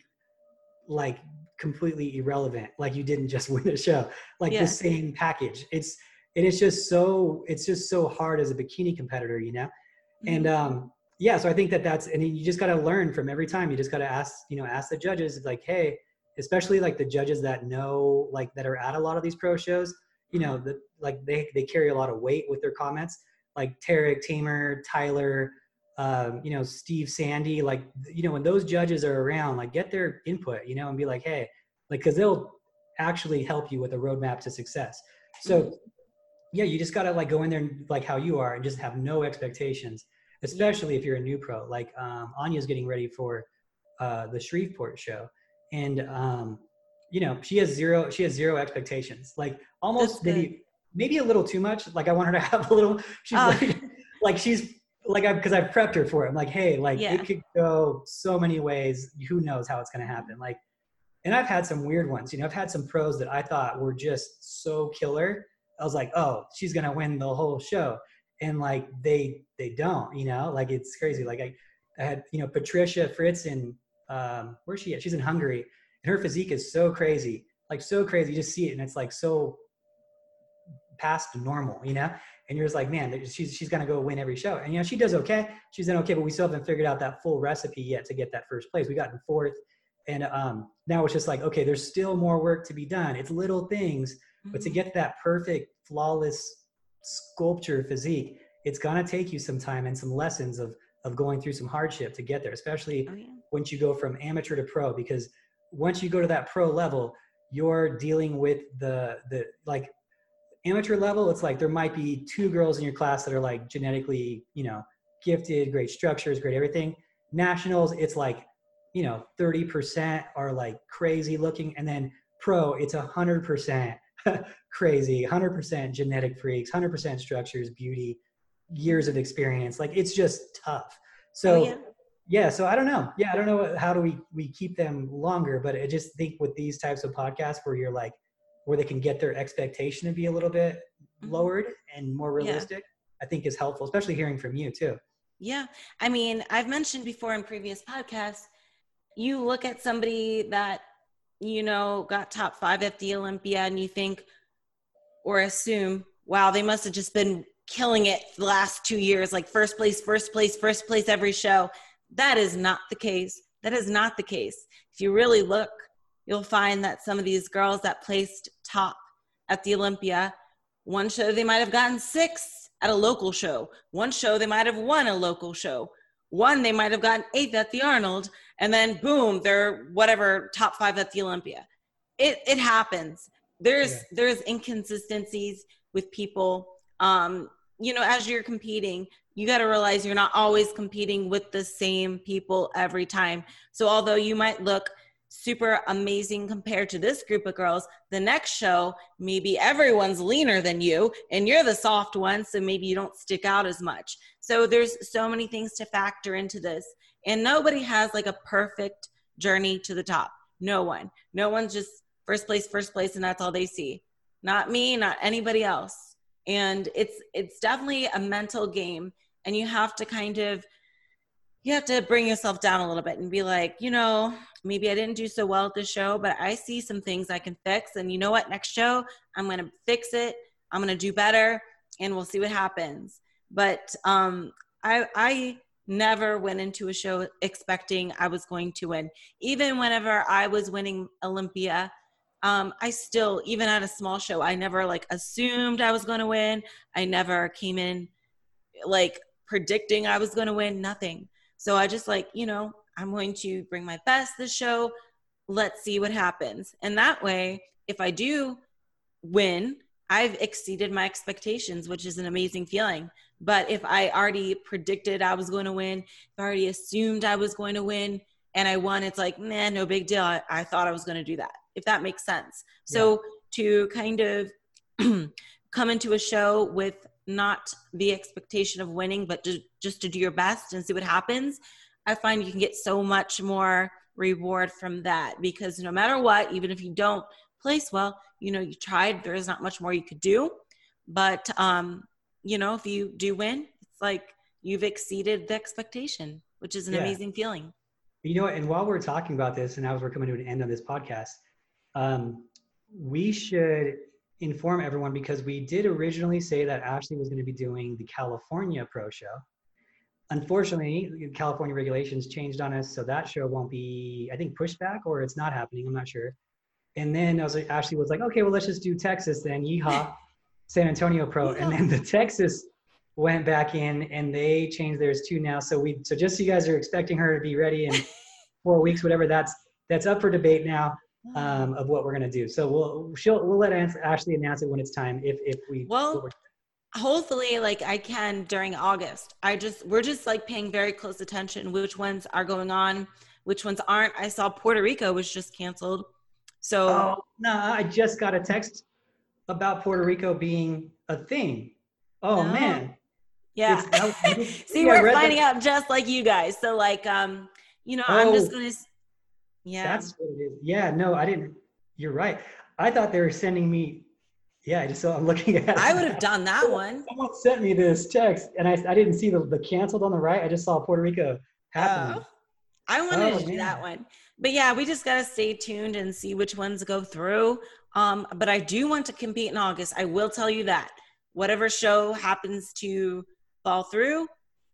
[SPEAKER 1] like completely irrelevant. Like you didn't just win a show, like the
[SPEAKER 2] Yeah.
[SPEAKER 1] same package. It's, and it's just so, it's just so hard as a bikini competitor, you know? And, um, yeah, so I think that that's, and you just got to learn from every time. You just got to ask, you know, ask the judges like, hey, especially like the judges that know, like that are at a lot of these pro shows, you know, that like they, they carry a lot of weight with their comments, like Tarek, Tamer, Tyler, um, you know, Steve, Sandy, like, you know, when those judges are around, like get their input, you know, and be like, hey, like, cause they'll actually help you with a roadmap to success. So
[SPEAKER 2] Mhm.
[SPEAKER 1] yeah, you just got to like go in there and like how you are and just have no expectations, especially if you're a new pro. Like um, Anya's getting ready for uh, the Shreveport show, and um, you know she has zero. She has zero expectations. Like almost
[SPEAKER 2] That's good.
[SPEAKER 1] maybe maybe a little too much. Like I want her to have a little. She's
[SPEAKER 2] Oh.
[SPEAKER 1] like like she's like I because I've prepped her for it. I'm like, hey, like
[SPEAKER 2] Yeah.
[SPEAKER 1] it could go so many ways. Who knows how it's gonna happen? Like, and I've had some weird ones. You know, I've had some pros that I thought were just so killer. I was like, oh, she's gonna win the whole show, and like they they don't, you know, like it's crazy. Like I, I had you know Patricia Fritz in um, where's she at? She's in Hungary, and her physique is so crazy, like so crazy. You just see it, and it's like so past normal, you know. And you're just like, man, she's she's gonna go win every show, and you know she does okay. She's done okay, but we still haven't figured out that full recipe yet to get that first place. We got in fourth, and um, now it's just like, okay, there's still more work to be done. It's little things. But to get that perfect, flawless sculpture physique, it's gonna take you some time and some lessons of of going through some hardship to get there, especially
[SPEAKER 2] Oh, yeah.
[SPEAKER 1] once you go from amateur to pro. Because once you go to that pro level, you're dealing with the the like amateur level. It's like there might be two girls in your class that are like genetically, you know, gifted, great structures, great everything. Nationals, it's like, you know, thirty percent are like crazy looking, and then pro, it's a hundred percent crazy, one hundred percent genetic freaks, one hundred percent structures, beauty, years of experience. Like it's just tough. So
[SPEAKER 2] Oh, yeah.
[SPEAKER 1] yeah, so I don't know. Yeah, I don't know how do we we keep them longer, but I just think with these types of podcasts where you're like where they can get their expectation to be a little bit
[SPEAKER 2] Mhm.
[SPEAKER 1] lowered and more
[SPEAKER 2] Yeah.
[SPEAKER 1] realistic, I think is helpful, especially hearing from you too.
[SPEAKER 2] Yeah. I mean, I've mentioned before in previous podcasts, you look at somebody that, you know, got top five at the Olympia and you think or assume, wow, they must have just been killing it the last two years, like first place, first place, first place every show. That is not the case. That is not the case. If you really look, you'll find that some of these girls that placed top at the Olympia, one show they might have gotten six at a local show. One show they might have won a local show. One they might have gotten eighth at the Arnold, and then boom, they're whatever top five at the Olympia. It it happens. There's yeah. there's inconsistencies with people. Um, you know, as you're competing, you got to realize you're not always competing with the same people every time. So although you might look super amazing compared to this group of girls, the next show, maybe everyone's leaner than you and you're the soft one, so maybe you don't stick out as much. So there's so many things to factor into this. And nobody has like a perfect journey to the top. No one. No one's just first place, first place, and that's all they see. Not me, not anybody else. And it's it's definitely a mental game. And you have to kind of, you have to bring yourself down a little bit and be like, you know, maybe I didn't do so well at this show, but I see some things I can fix. And you know what? Next show, I'm going to fix it. I'm going to do better, and we'll see what happens. But um, I, I never went into a show expecting I was going to win. Even whenever I was winning Olympia, um, I still, even at a small show, I never like assumed I was going to win. I never came in like predicting I was going to win, nothing. So I just like, you know, I'm going to bring my best this show. Let's see what happens. And that way, if I do win, I've exceeded my expectations, which is an amazing feeling. But if I already predicted I was going to win, if I already assumed I was going to win and I won, it's like, man, no big deal. I, I thought I was going to do that, if that makes sense. So yeah. To kind of come into a show with not the expectation of winning, but to, just to do your best and see what happens, I find you can get so much more reward from that, because no matter what, even if you don't place well, you know, you tried, there is not much more you could do. But, um, you know, if you do win, it's like you've exceeded the expectation, which is an yeah. amazing feeling.
[SPEAKER 1] You know, and while we're talking about this, and as we're coming to an end of this podcast, um, we should inform everyone, because we did originally say that Ashley was going to be doing the California Pro Show. Unfortunately, California regulations changed on us, so that show won't be, I think, pushed back, or it's not happening. I'm not sure. And then I was like, Ashley was like, okay, well, let's just do Texas then. Yeehaw, San Antonio Pro. Yeah. And then the Texas went back in, and they changed theirs too now. So we, so just so you guys are expecting her to be ready in four weeks, whatever. That's that's up for debate now. Um, of what we're gonna do. So we'll she'll we'll let Ashley announce it when it's time. If if we
[SPEAKER 2] well, hopefully, like I can during August. I just we're just like paying very close attention which ones are going on, which ones aren't. I saw Puerto Rico was just canceled. So
[SPEAKER 1] oh no, I just got a text about Puerto Rico being a thing. Oh no. Man,
[SPEAKER 2] yeah. See, yeah, we're finding out just like you guys. So like um, you know, oh. I'm just gonna. Yeah.
[SPEAKER 1] That's what it is. Yeah, no, I didn't. You're right. I thought they were sending me. Yeah, I just saw. I'm looking at.
[SPEAKER 2] I would have done that one.
[SPEAKER 1] Someone sent me this text, and I I didn't see the the canceled on the right. I just saw Puerto Rico happening.
[SPEAKER 2] Oh, I wanted
[SPEAKER 1] oh,
[SPEAKER 2] to do
[SPEAKER 1] man.
[SPEAKER 2] that one, but yeah, we just gotta stay tuned and see which ones go through. Um, but I do want to compete in August. I will tell you that whatever show happens to fall through,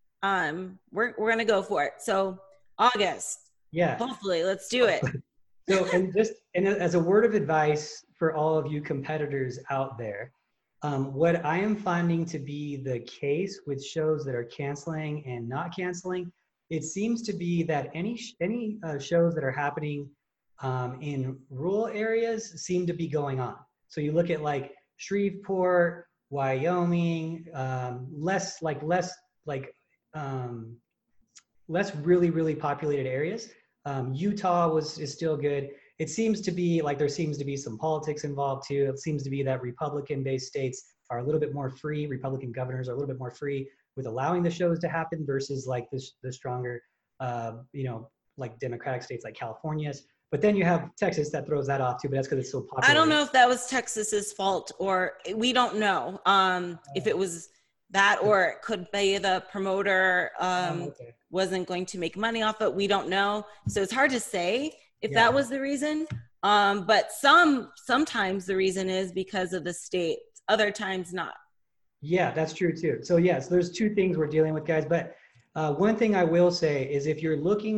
[SPEAKER 2] um, we're we're gonna go for it. So August.
[SPEAKER 1] Yeah.
[SPEAKER 2] Hopefully, let's do it.
[SPEAKER 1] So, and just and as a word of advice for all of you competitors out there, um, what I am finding to be the case with shows that are canceling and not canceling, it seems to be that any any uh, shows that are happening um, in rural areas seem to be going on. So you look at like Shreveport, Wyoming, um, less like less like um, less really really populated areas. Um, Utah was is still good. It seems to be like there seems to be some politics involved too. It seems to be that Republican-based states are a little bit more free. Republican governors are a little bit more free with allowing the shows to happen versus like this the stronger, uh, you know, like Democratic states like California's. But then you have Texas that throws that off too. But that's because it's so popular.
[SPEAKER 2] I don't know if that was Texas's fault, or we don't know um, if it was that, or it could be the promoter um, oh, okay. wasn't going to make money off it. We don't know. So it's hard to say if yeah. that was the reason. Um, but some, sometimes the reason is because of the state, other times not.
[SPEAKER 1] Yeah, that's true too. So yes, there's two things we're dealing with, guys. But uh, one thing I will say is if you're looking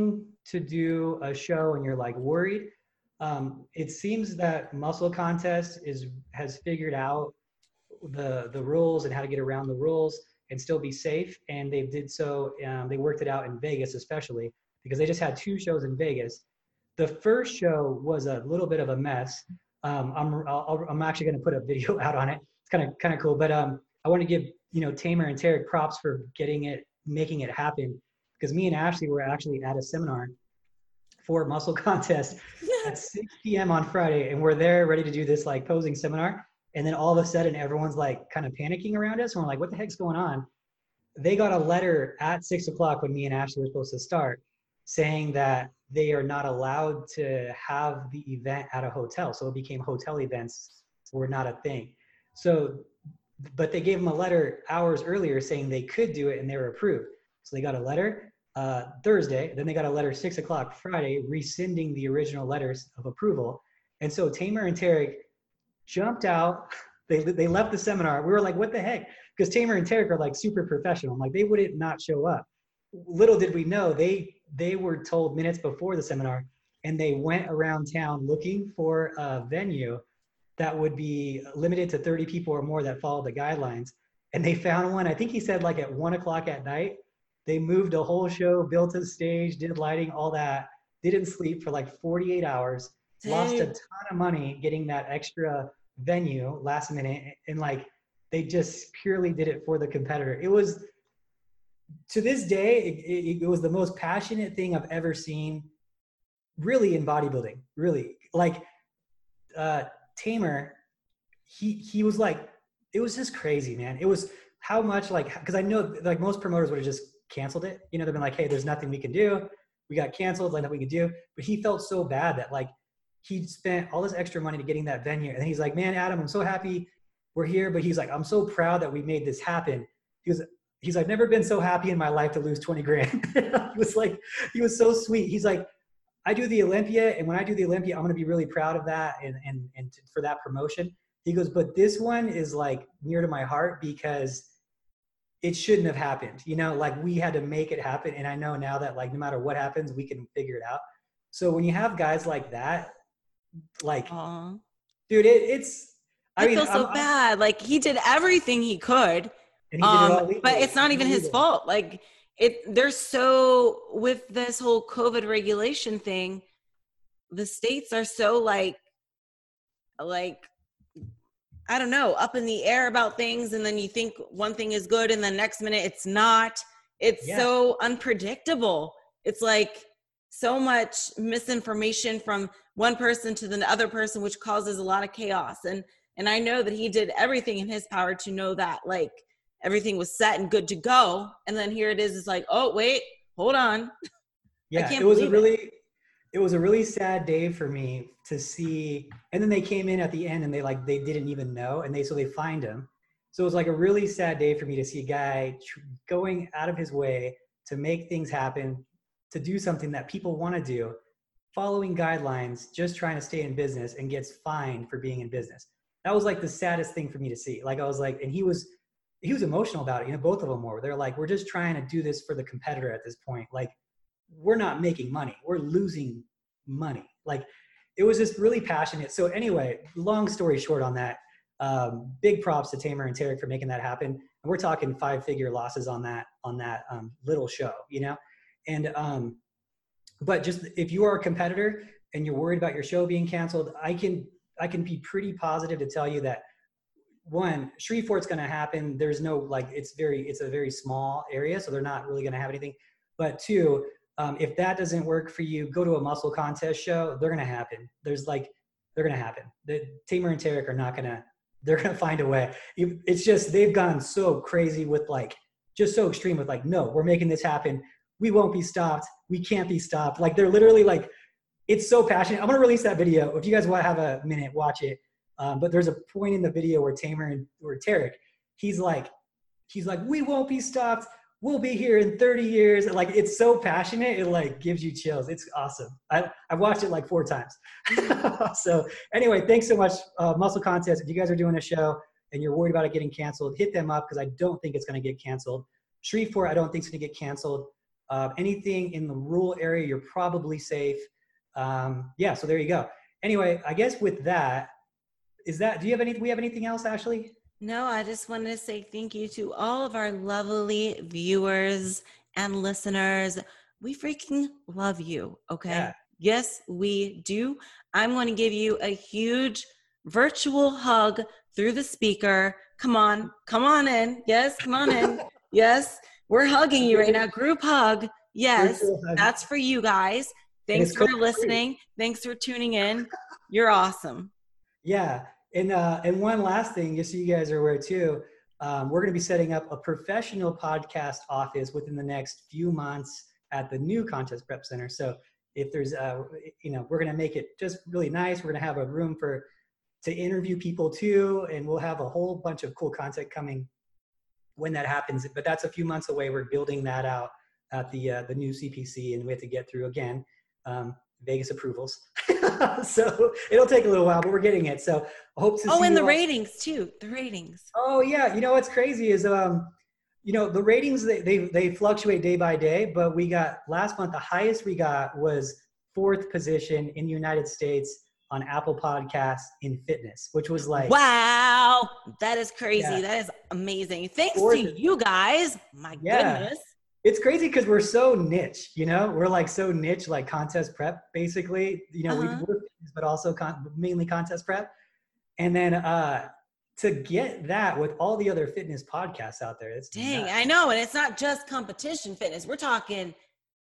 [SPEAKER 1] to do a show and you're like worried, um, it seems that Muscle Contest is has figured out the the rules and how to get around the rules and still be safe. And they did so. Um, they worked it out in Vegas, especially because they just had two shows in Vegas. The first show was a little bit of a mess. Um, I'm I'll, I'm actually going to put a video out on it. It's kind of kind of cool. But um, I want to give you know Tamer and Tarek props for getting it, making it happen. Because me and Ashley were actually at a seminar for Muscle Contest at six p.m. on Friday, and we're there ready to do this like posing seminar. And then all of a sudden, everyone's like kind of panicking around us, and we're like, "What the heck's going on?" They got a letter at six o'clock when me and Ashley were supposed to start, saying that they are not allowed to have the event at a hotel. So it became hotel events were not a thing. So, but they gave them a letter hours earlier saying they could do it and they were approved. So they got a letter uh, Thursday, then they got a letter six o'clock Friday rescinding the original letters of approval. And so Tamer and Tarek jumped out. They, they left the seminar. We were like, what the heck? Because Tamer and Tarek are like super professional. Like they wouldn't not show up. Little did we know, they they were told minutes before the seminar, and they went around town looking for a venue that would be limited to thirty people or more that followed the guidelines. And they found one, I think he said like at one o'clock at night. They moved a whole show, built a stage, did lighting, all that. Didn't sleep for like forty-eight hours, Dang. Lost a ton of money getting that extra venue last minute. And like, they just purely did it for the competitor. It was, to this day, it, it, it was the most passionate thing I've ever seen, really, in bodybuilding. Really, like uh, Tamer, he he was like, it was just crazy, man. It was how much like, because I know like most promoters would have just canceled it. You know, they've been like, hey, there's nothing we can do. We got canceled, like nothing we can do. But he felt so bad that like he spent all this extra money to getting that venue, and then he's like, man, Adam, I'm so happy we're here. But he's like, I'm so proud that we made this happen. He was. He's like, never been so happy in my life to lose twenty grand. He was like, he was so sweet. He's like, I do the Olympia, and when I do the Olympia, I'm going to be really proud of that and, and, and for that promotion. He goes, but this one is like near to my heart because it shouldn't have happened. You know, like we had to make it happen. And I know now that like, no matter what happens, we can figure it out. So when you have guys like that, like, Aww. dude, it, it's, I, I mean,
[SPEAKER 2] feel so
[SPEAKER 1] I'm,
[SPEAKER 2] bad. I'm, like he did everything he could.
[SPEAKER 1] And he did
[SPEAKER 2] um,
[SPEAKER 1] it all legally.
[SPEAKER 2] But it's not even his fault. Like it, they're so with this whole COVID regulation thing, the states are so like, like, I don't know, up in the air about things. And then you think one thing is good and the next minute it's not. It's yeah. so unpredictable. It's like so much misinformation from one person to the other person, which causes a lot of chaos. And, and I know that he did everything in his power to know that like, everything was set and good to go. And then here it is. It's like, oh, wait, hold on.
[SPEAKER 1] Yeah, it was a really, it. it was a really sad day for me to see. And then they came in at the end and they like, they didn't even know. And they, so they fined him. So it was like a really sad day for me to see a guy tr- going out of his way to make things happen, to do something that people want to do, following guidelines, just trying to stay in business, and gets fined for being in business. That was like the saddest thing for me to see. Like I was like, and he was, he was emotional about it. You know, both of them were. They're like, we're just trying to do this for the competitor at this point. Like, we're not making money. We're losing money. Like, it was just really passionate. So anyway, long story short on that, um, big props to Tamer and Tarek for making that happen. And we're talking five figure losses on that, on that um, little show, you know? And, um, but just if you are a competitor and you're worried about your show being canceled, I can, I can be pretty positive to tell you that one, Shreveport's going to happen. There's no, like, it's very, it's a very small area, so they're not really going to have anything. But two, um, if that doesn't work for you, go to a Muscle Contest show. They're going to happen. There's like, they're going to happen. The Tamer and Tarek are not going to, they're going to find a way. It's just, they've gone so crazy with like, just so extreme with like, no, we're making this happen. We won't be stopped. We can't be stopped. Like, they're literally like, it's so passionate. I'm going to release that video. If you guys want to have a minute, watch it. Um, but there's a point in the video where Tamer and or Tarek, he's like, he's like, we won't be stopped. We'll be here in thirty years. And like, it's so passionate. It like gives you chills. It's awesome. I, I've watched it like four times. So anyway, thanks so much. Uh, Muscle Contest. If you guys are doing a show and you're worried about it getting canceled, hit them up because I don't think it's going to get canceled. Shreveport, I don't think it's going to get canceled. Uh, anything in the rural area, you're probably safe. Um, yeah, so there you go. Anyway, I guess with that, is that, do you have any, we have anything else, Ashley?
[SPEAKER 2] No, I just wanted to say thank you to all of our lovely viewers and listeners. We freaking love you, okay?
[SPEAKER 1] Yeah.
[SPEAKER 2] Yes, we do. I'm going to give you a huge virtual hug through the speaker. Come on, come on in. Yes, come on in. Yes, we're hugging you right now. Group hug. Yes, that's for you guys. Thanks for listening. Thanks for tuning in. You're awesome.
[SPEAKER 1] Yeah. And uh, and one last thing, just so you guys are aware too, um, we're going to be setting up a professional podcast office within the next few months at the new Contest Prep Center. So if there's, uh, you know, we're going to make it just really nice. We're going to have a room for to interview people too, and we'll have a whole bunch of cool content coming when that happens. But that's a few months away. We're building that out at the uh, the new C P C, and we have to get through again. Um, Vegas approvals. So it'll take a little while, but we're getting it. So I hope to see
[SPEAKER 2] Oh, and the
[SPEAKER 1] all-
[SPEAKER 2] ratings too, the ratings.
[SPEAKER 1] Oh yeah. You know, what's crazy is, um, you know, the ratings, they, they, they fluctuate day by day, but we got last month, the highest we got was fourth position in the United States on Apple Podcasts in fitness, which was like,
[SPEAKER 2] wow, that is crazy.
[SPEAKER 1] Yeah.
[SPEAKER 2] That is amazing. Thanks
[SPEAKER 1] Fourth
[SPEAKER 2] to
[SPEAKER 1] is-
[SPEAKER 2] you guys. My
[SPEAKER 1] Yeah.
[SPEAKER 2] goodness.
[SPEAKER 1] it's crazy because we're so niche, you know, we're like so niche, like contest prep, basically, you know,
[SPEAKER 2] Uh-huh.
[SPEAKER 1] we work, but also con- mainly contest prep. And then uh, to get that with all the other fitness podcasts out there, it's
[SPEAKER 2] Dang,
[SPEAKER 1] nuts.
[SPEAKER 2] I know. And it's not just competition fitness. We're talking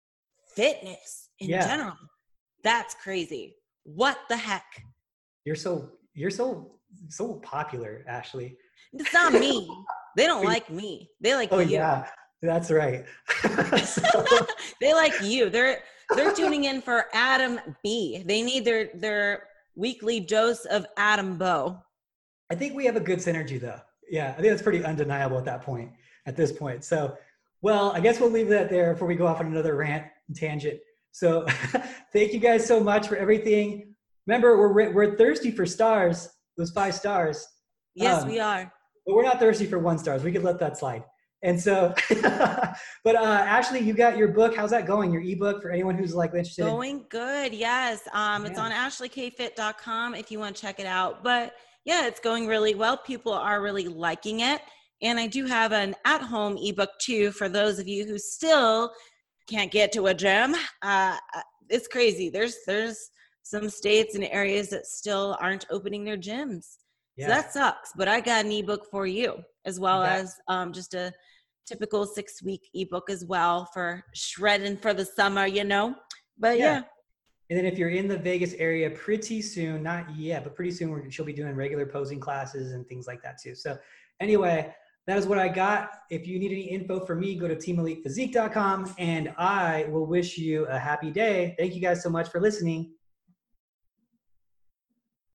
[SPEAKER 2] fitness in
[SPEAKER 1] Yeah.
[SPEAKER 2] general. That's crazy. What the heck?
[SPEAKER 1] You're so, you're so, so popular, Ashley.
[SPEAKER 2] It's not me. They don't
[SPEAKER 1] Wait.
[SPEAKER 2] like me. They like
[SPEAKER 1] Oh
[SPEAKER 2] you.
[SPEAKER 1] yeah, that's right. So,
[SPEAKER 2] They like you. They're they're tuning in for Adam B. They need their their weekly dose of Adam Bo.
[SPEAKER 1] I think we have a good synergy though. Yeah, I think that's pretty undeniable at that point, at this point. So, well, I guess we'll leave that there before we go off on another rant and tangent. So thank you guys so much for everything. Remember, we're, we're thirsty for stars, those five stars,
[SPEAKER 2] Yes,
[SPEAKER 1] Um,
[SPEAKER 2] we are.
[SPEAKER 1] but we're not thirsty for one stars. We could let that slide. And so, but uh, Ashley, you got your book. How's that going? Your ebook for anyone who's like interested in
[SPEAKER 2] Going good. Yes. Um, it's
[SPEAKER 1] Yeah.
[SPEAKER 2] on ashley k fit dot com if you want to check it out. But yeah, it's going really well. People are really liking it. And I do have an at-home ebook too for those of you who still can't get to a gym. Uh, it's crazy. There's there's some states and areas that still aren't opening their gyms.
[SPEAKER 1] Yeah.
[SPEAKER 2] So that sucks. But I got an ebook for you, as well
[SPEAKER 1] Okay.
[SPEAKER 2] as um, just a typical six-week ebook as well for shredding for the summer, you know. But
[SPEAKER 1] Yeah.
[SPEAKER 2] yeah.
[SPEAKER 1] And then if you're in the Vegas area, pretty soon, not yet, but pretty soon, we're, she'll be doing regular posing classes and things like that too. So anyway, that is what I got. If you need any info from me, go to team elite physique dot com, and I will wish you a happy day. Thank you guys so much for listening.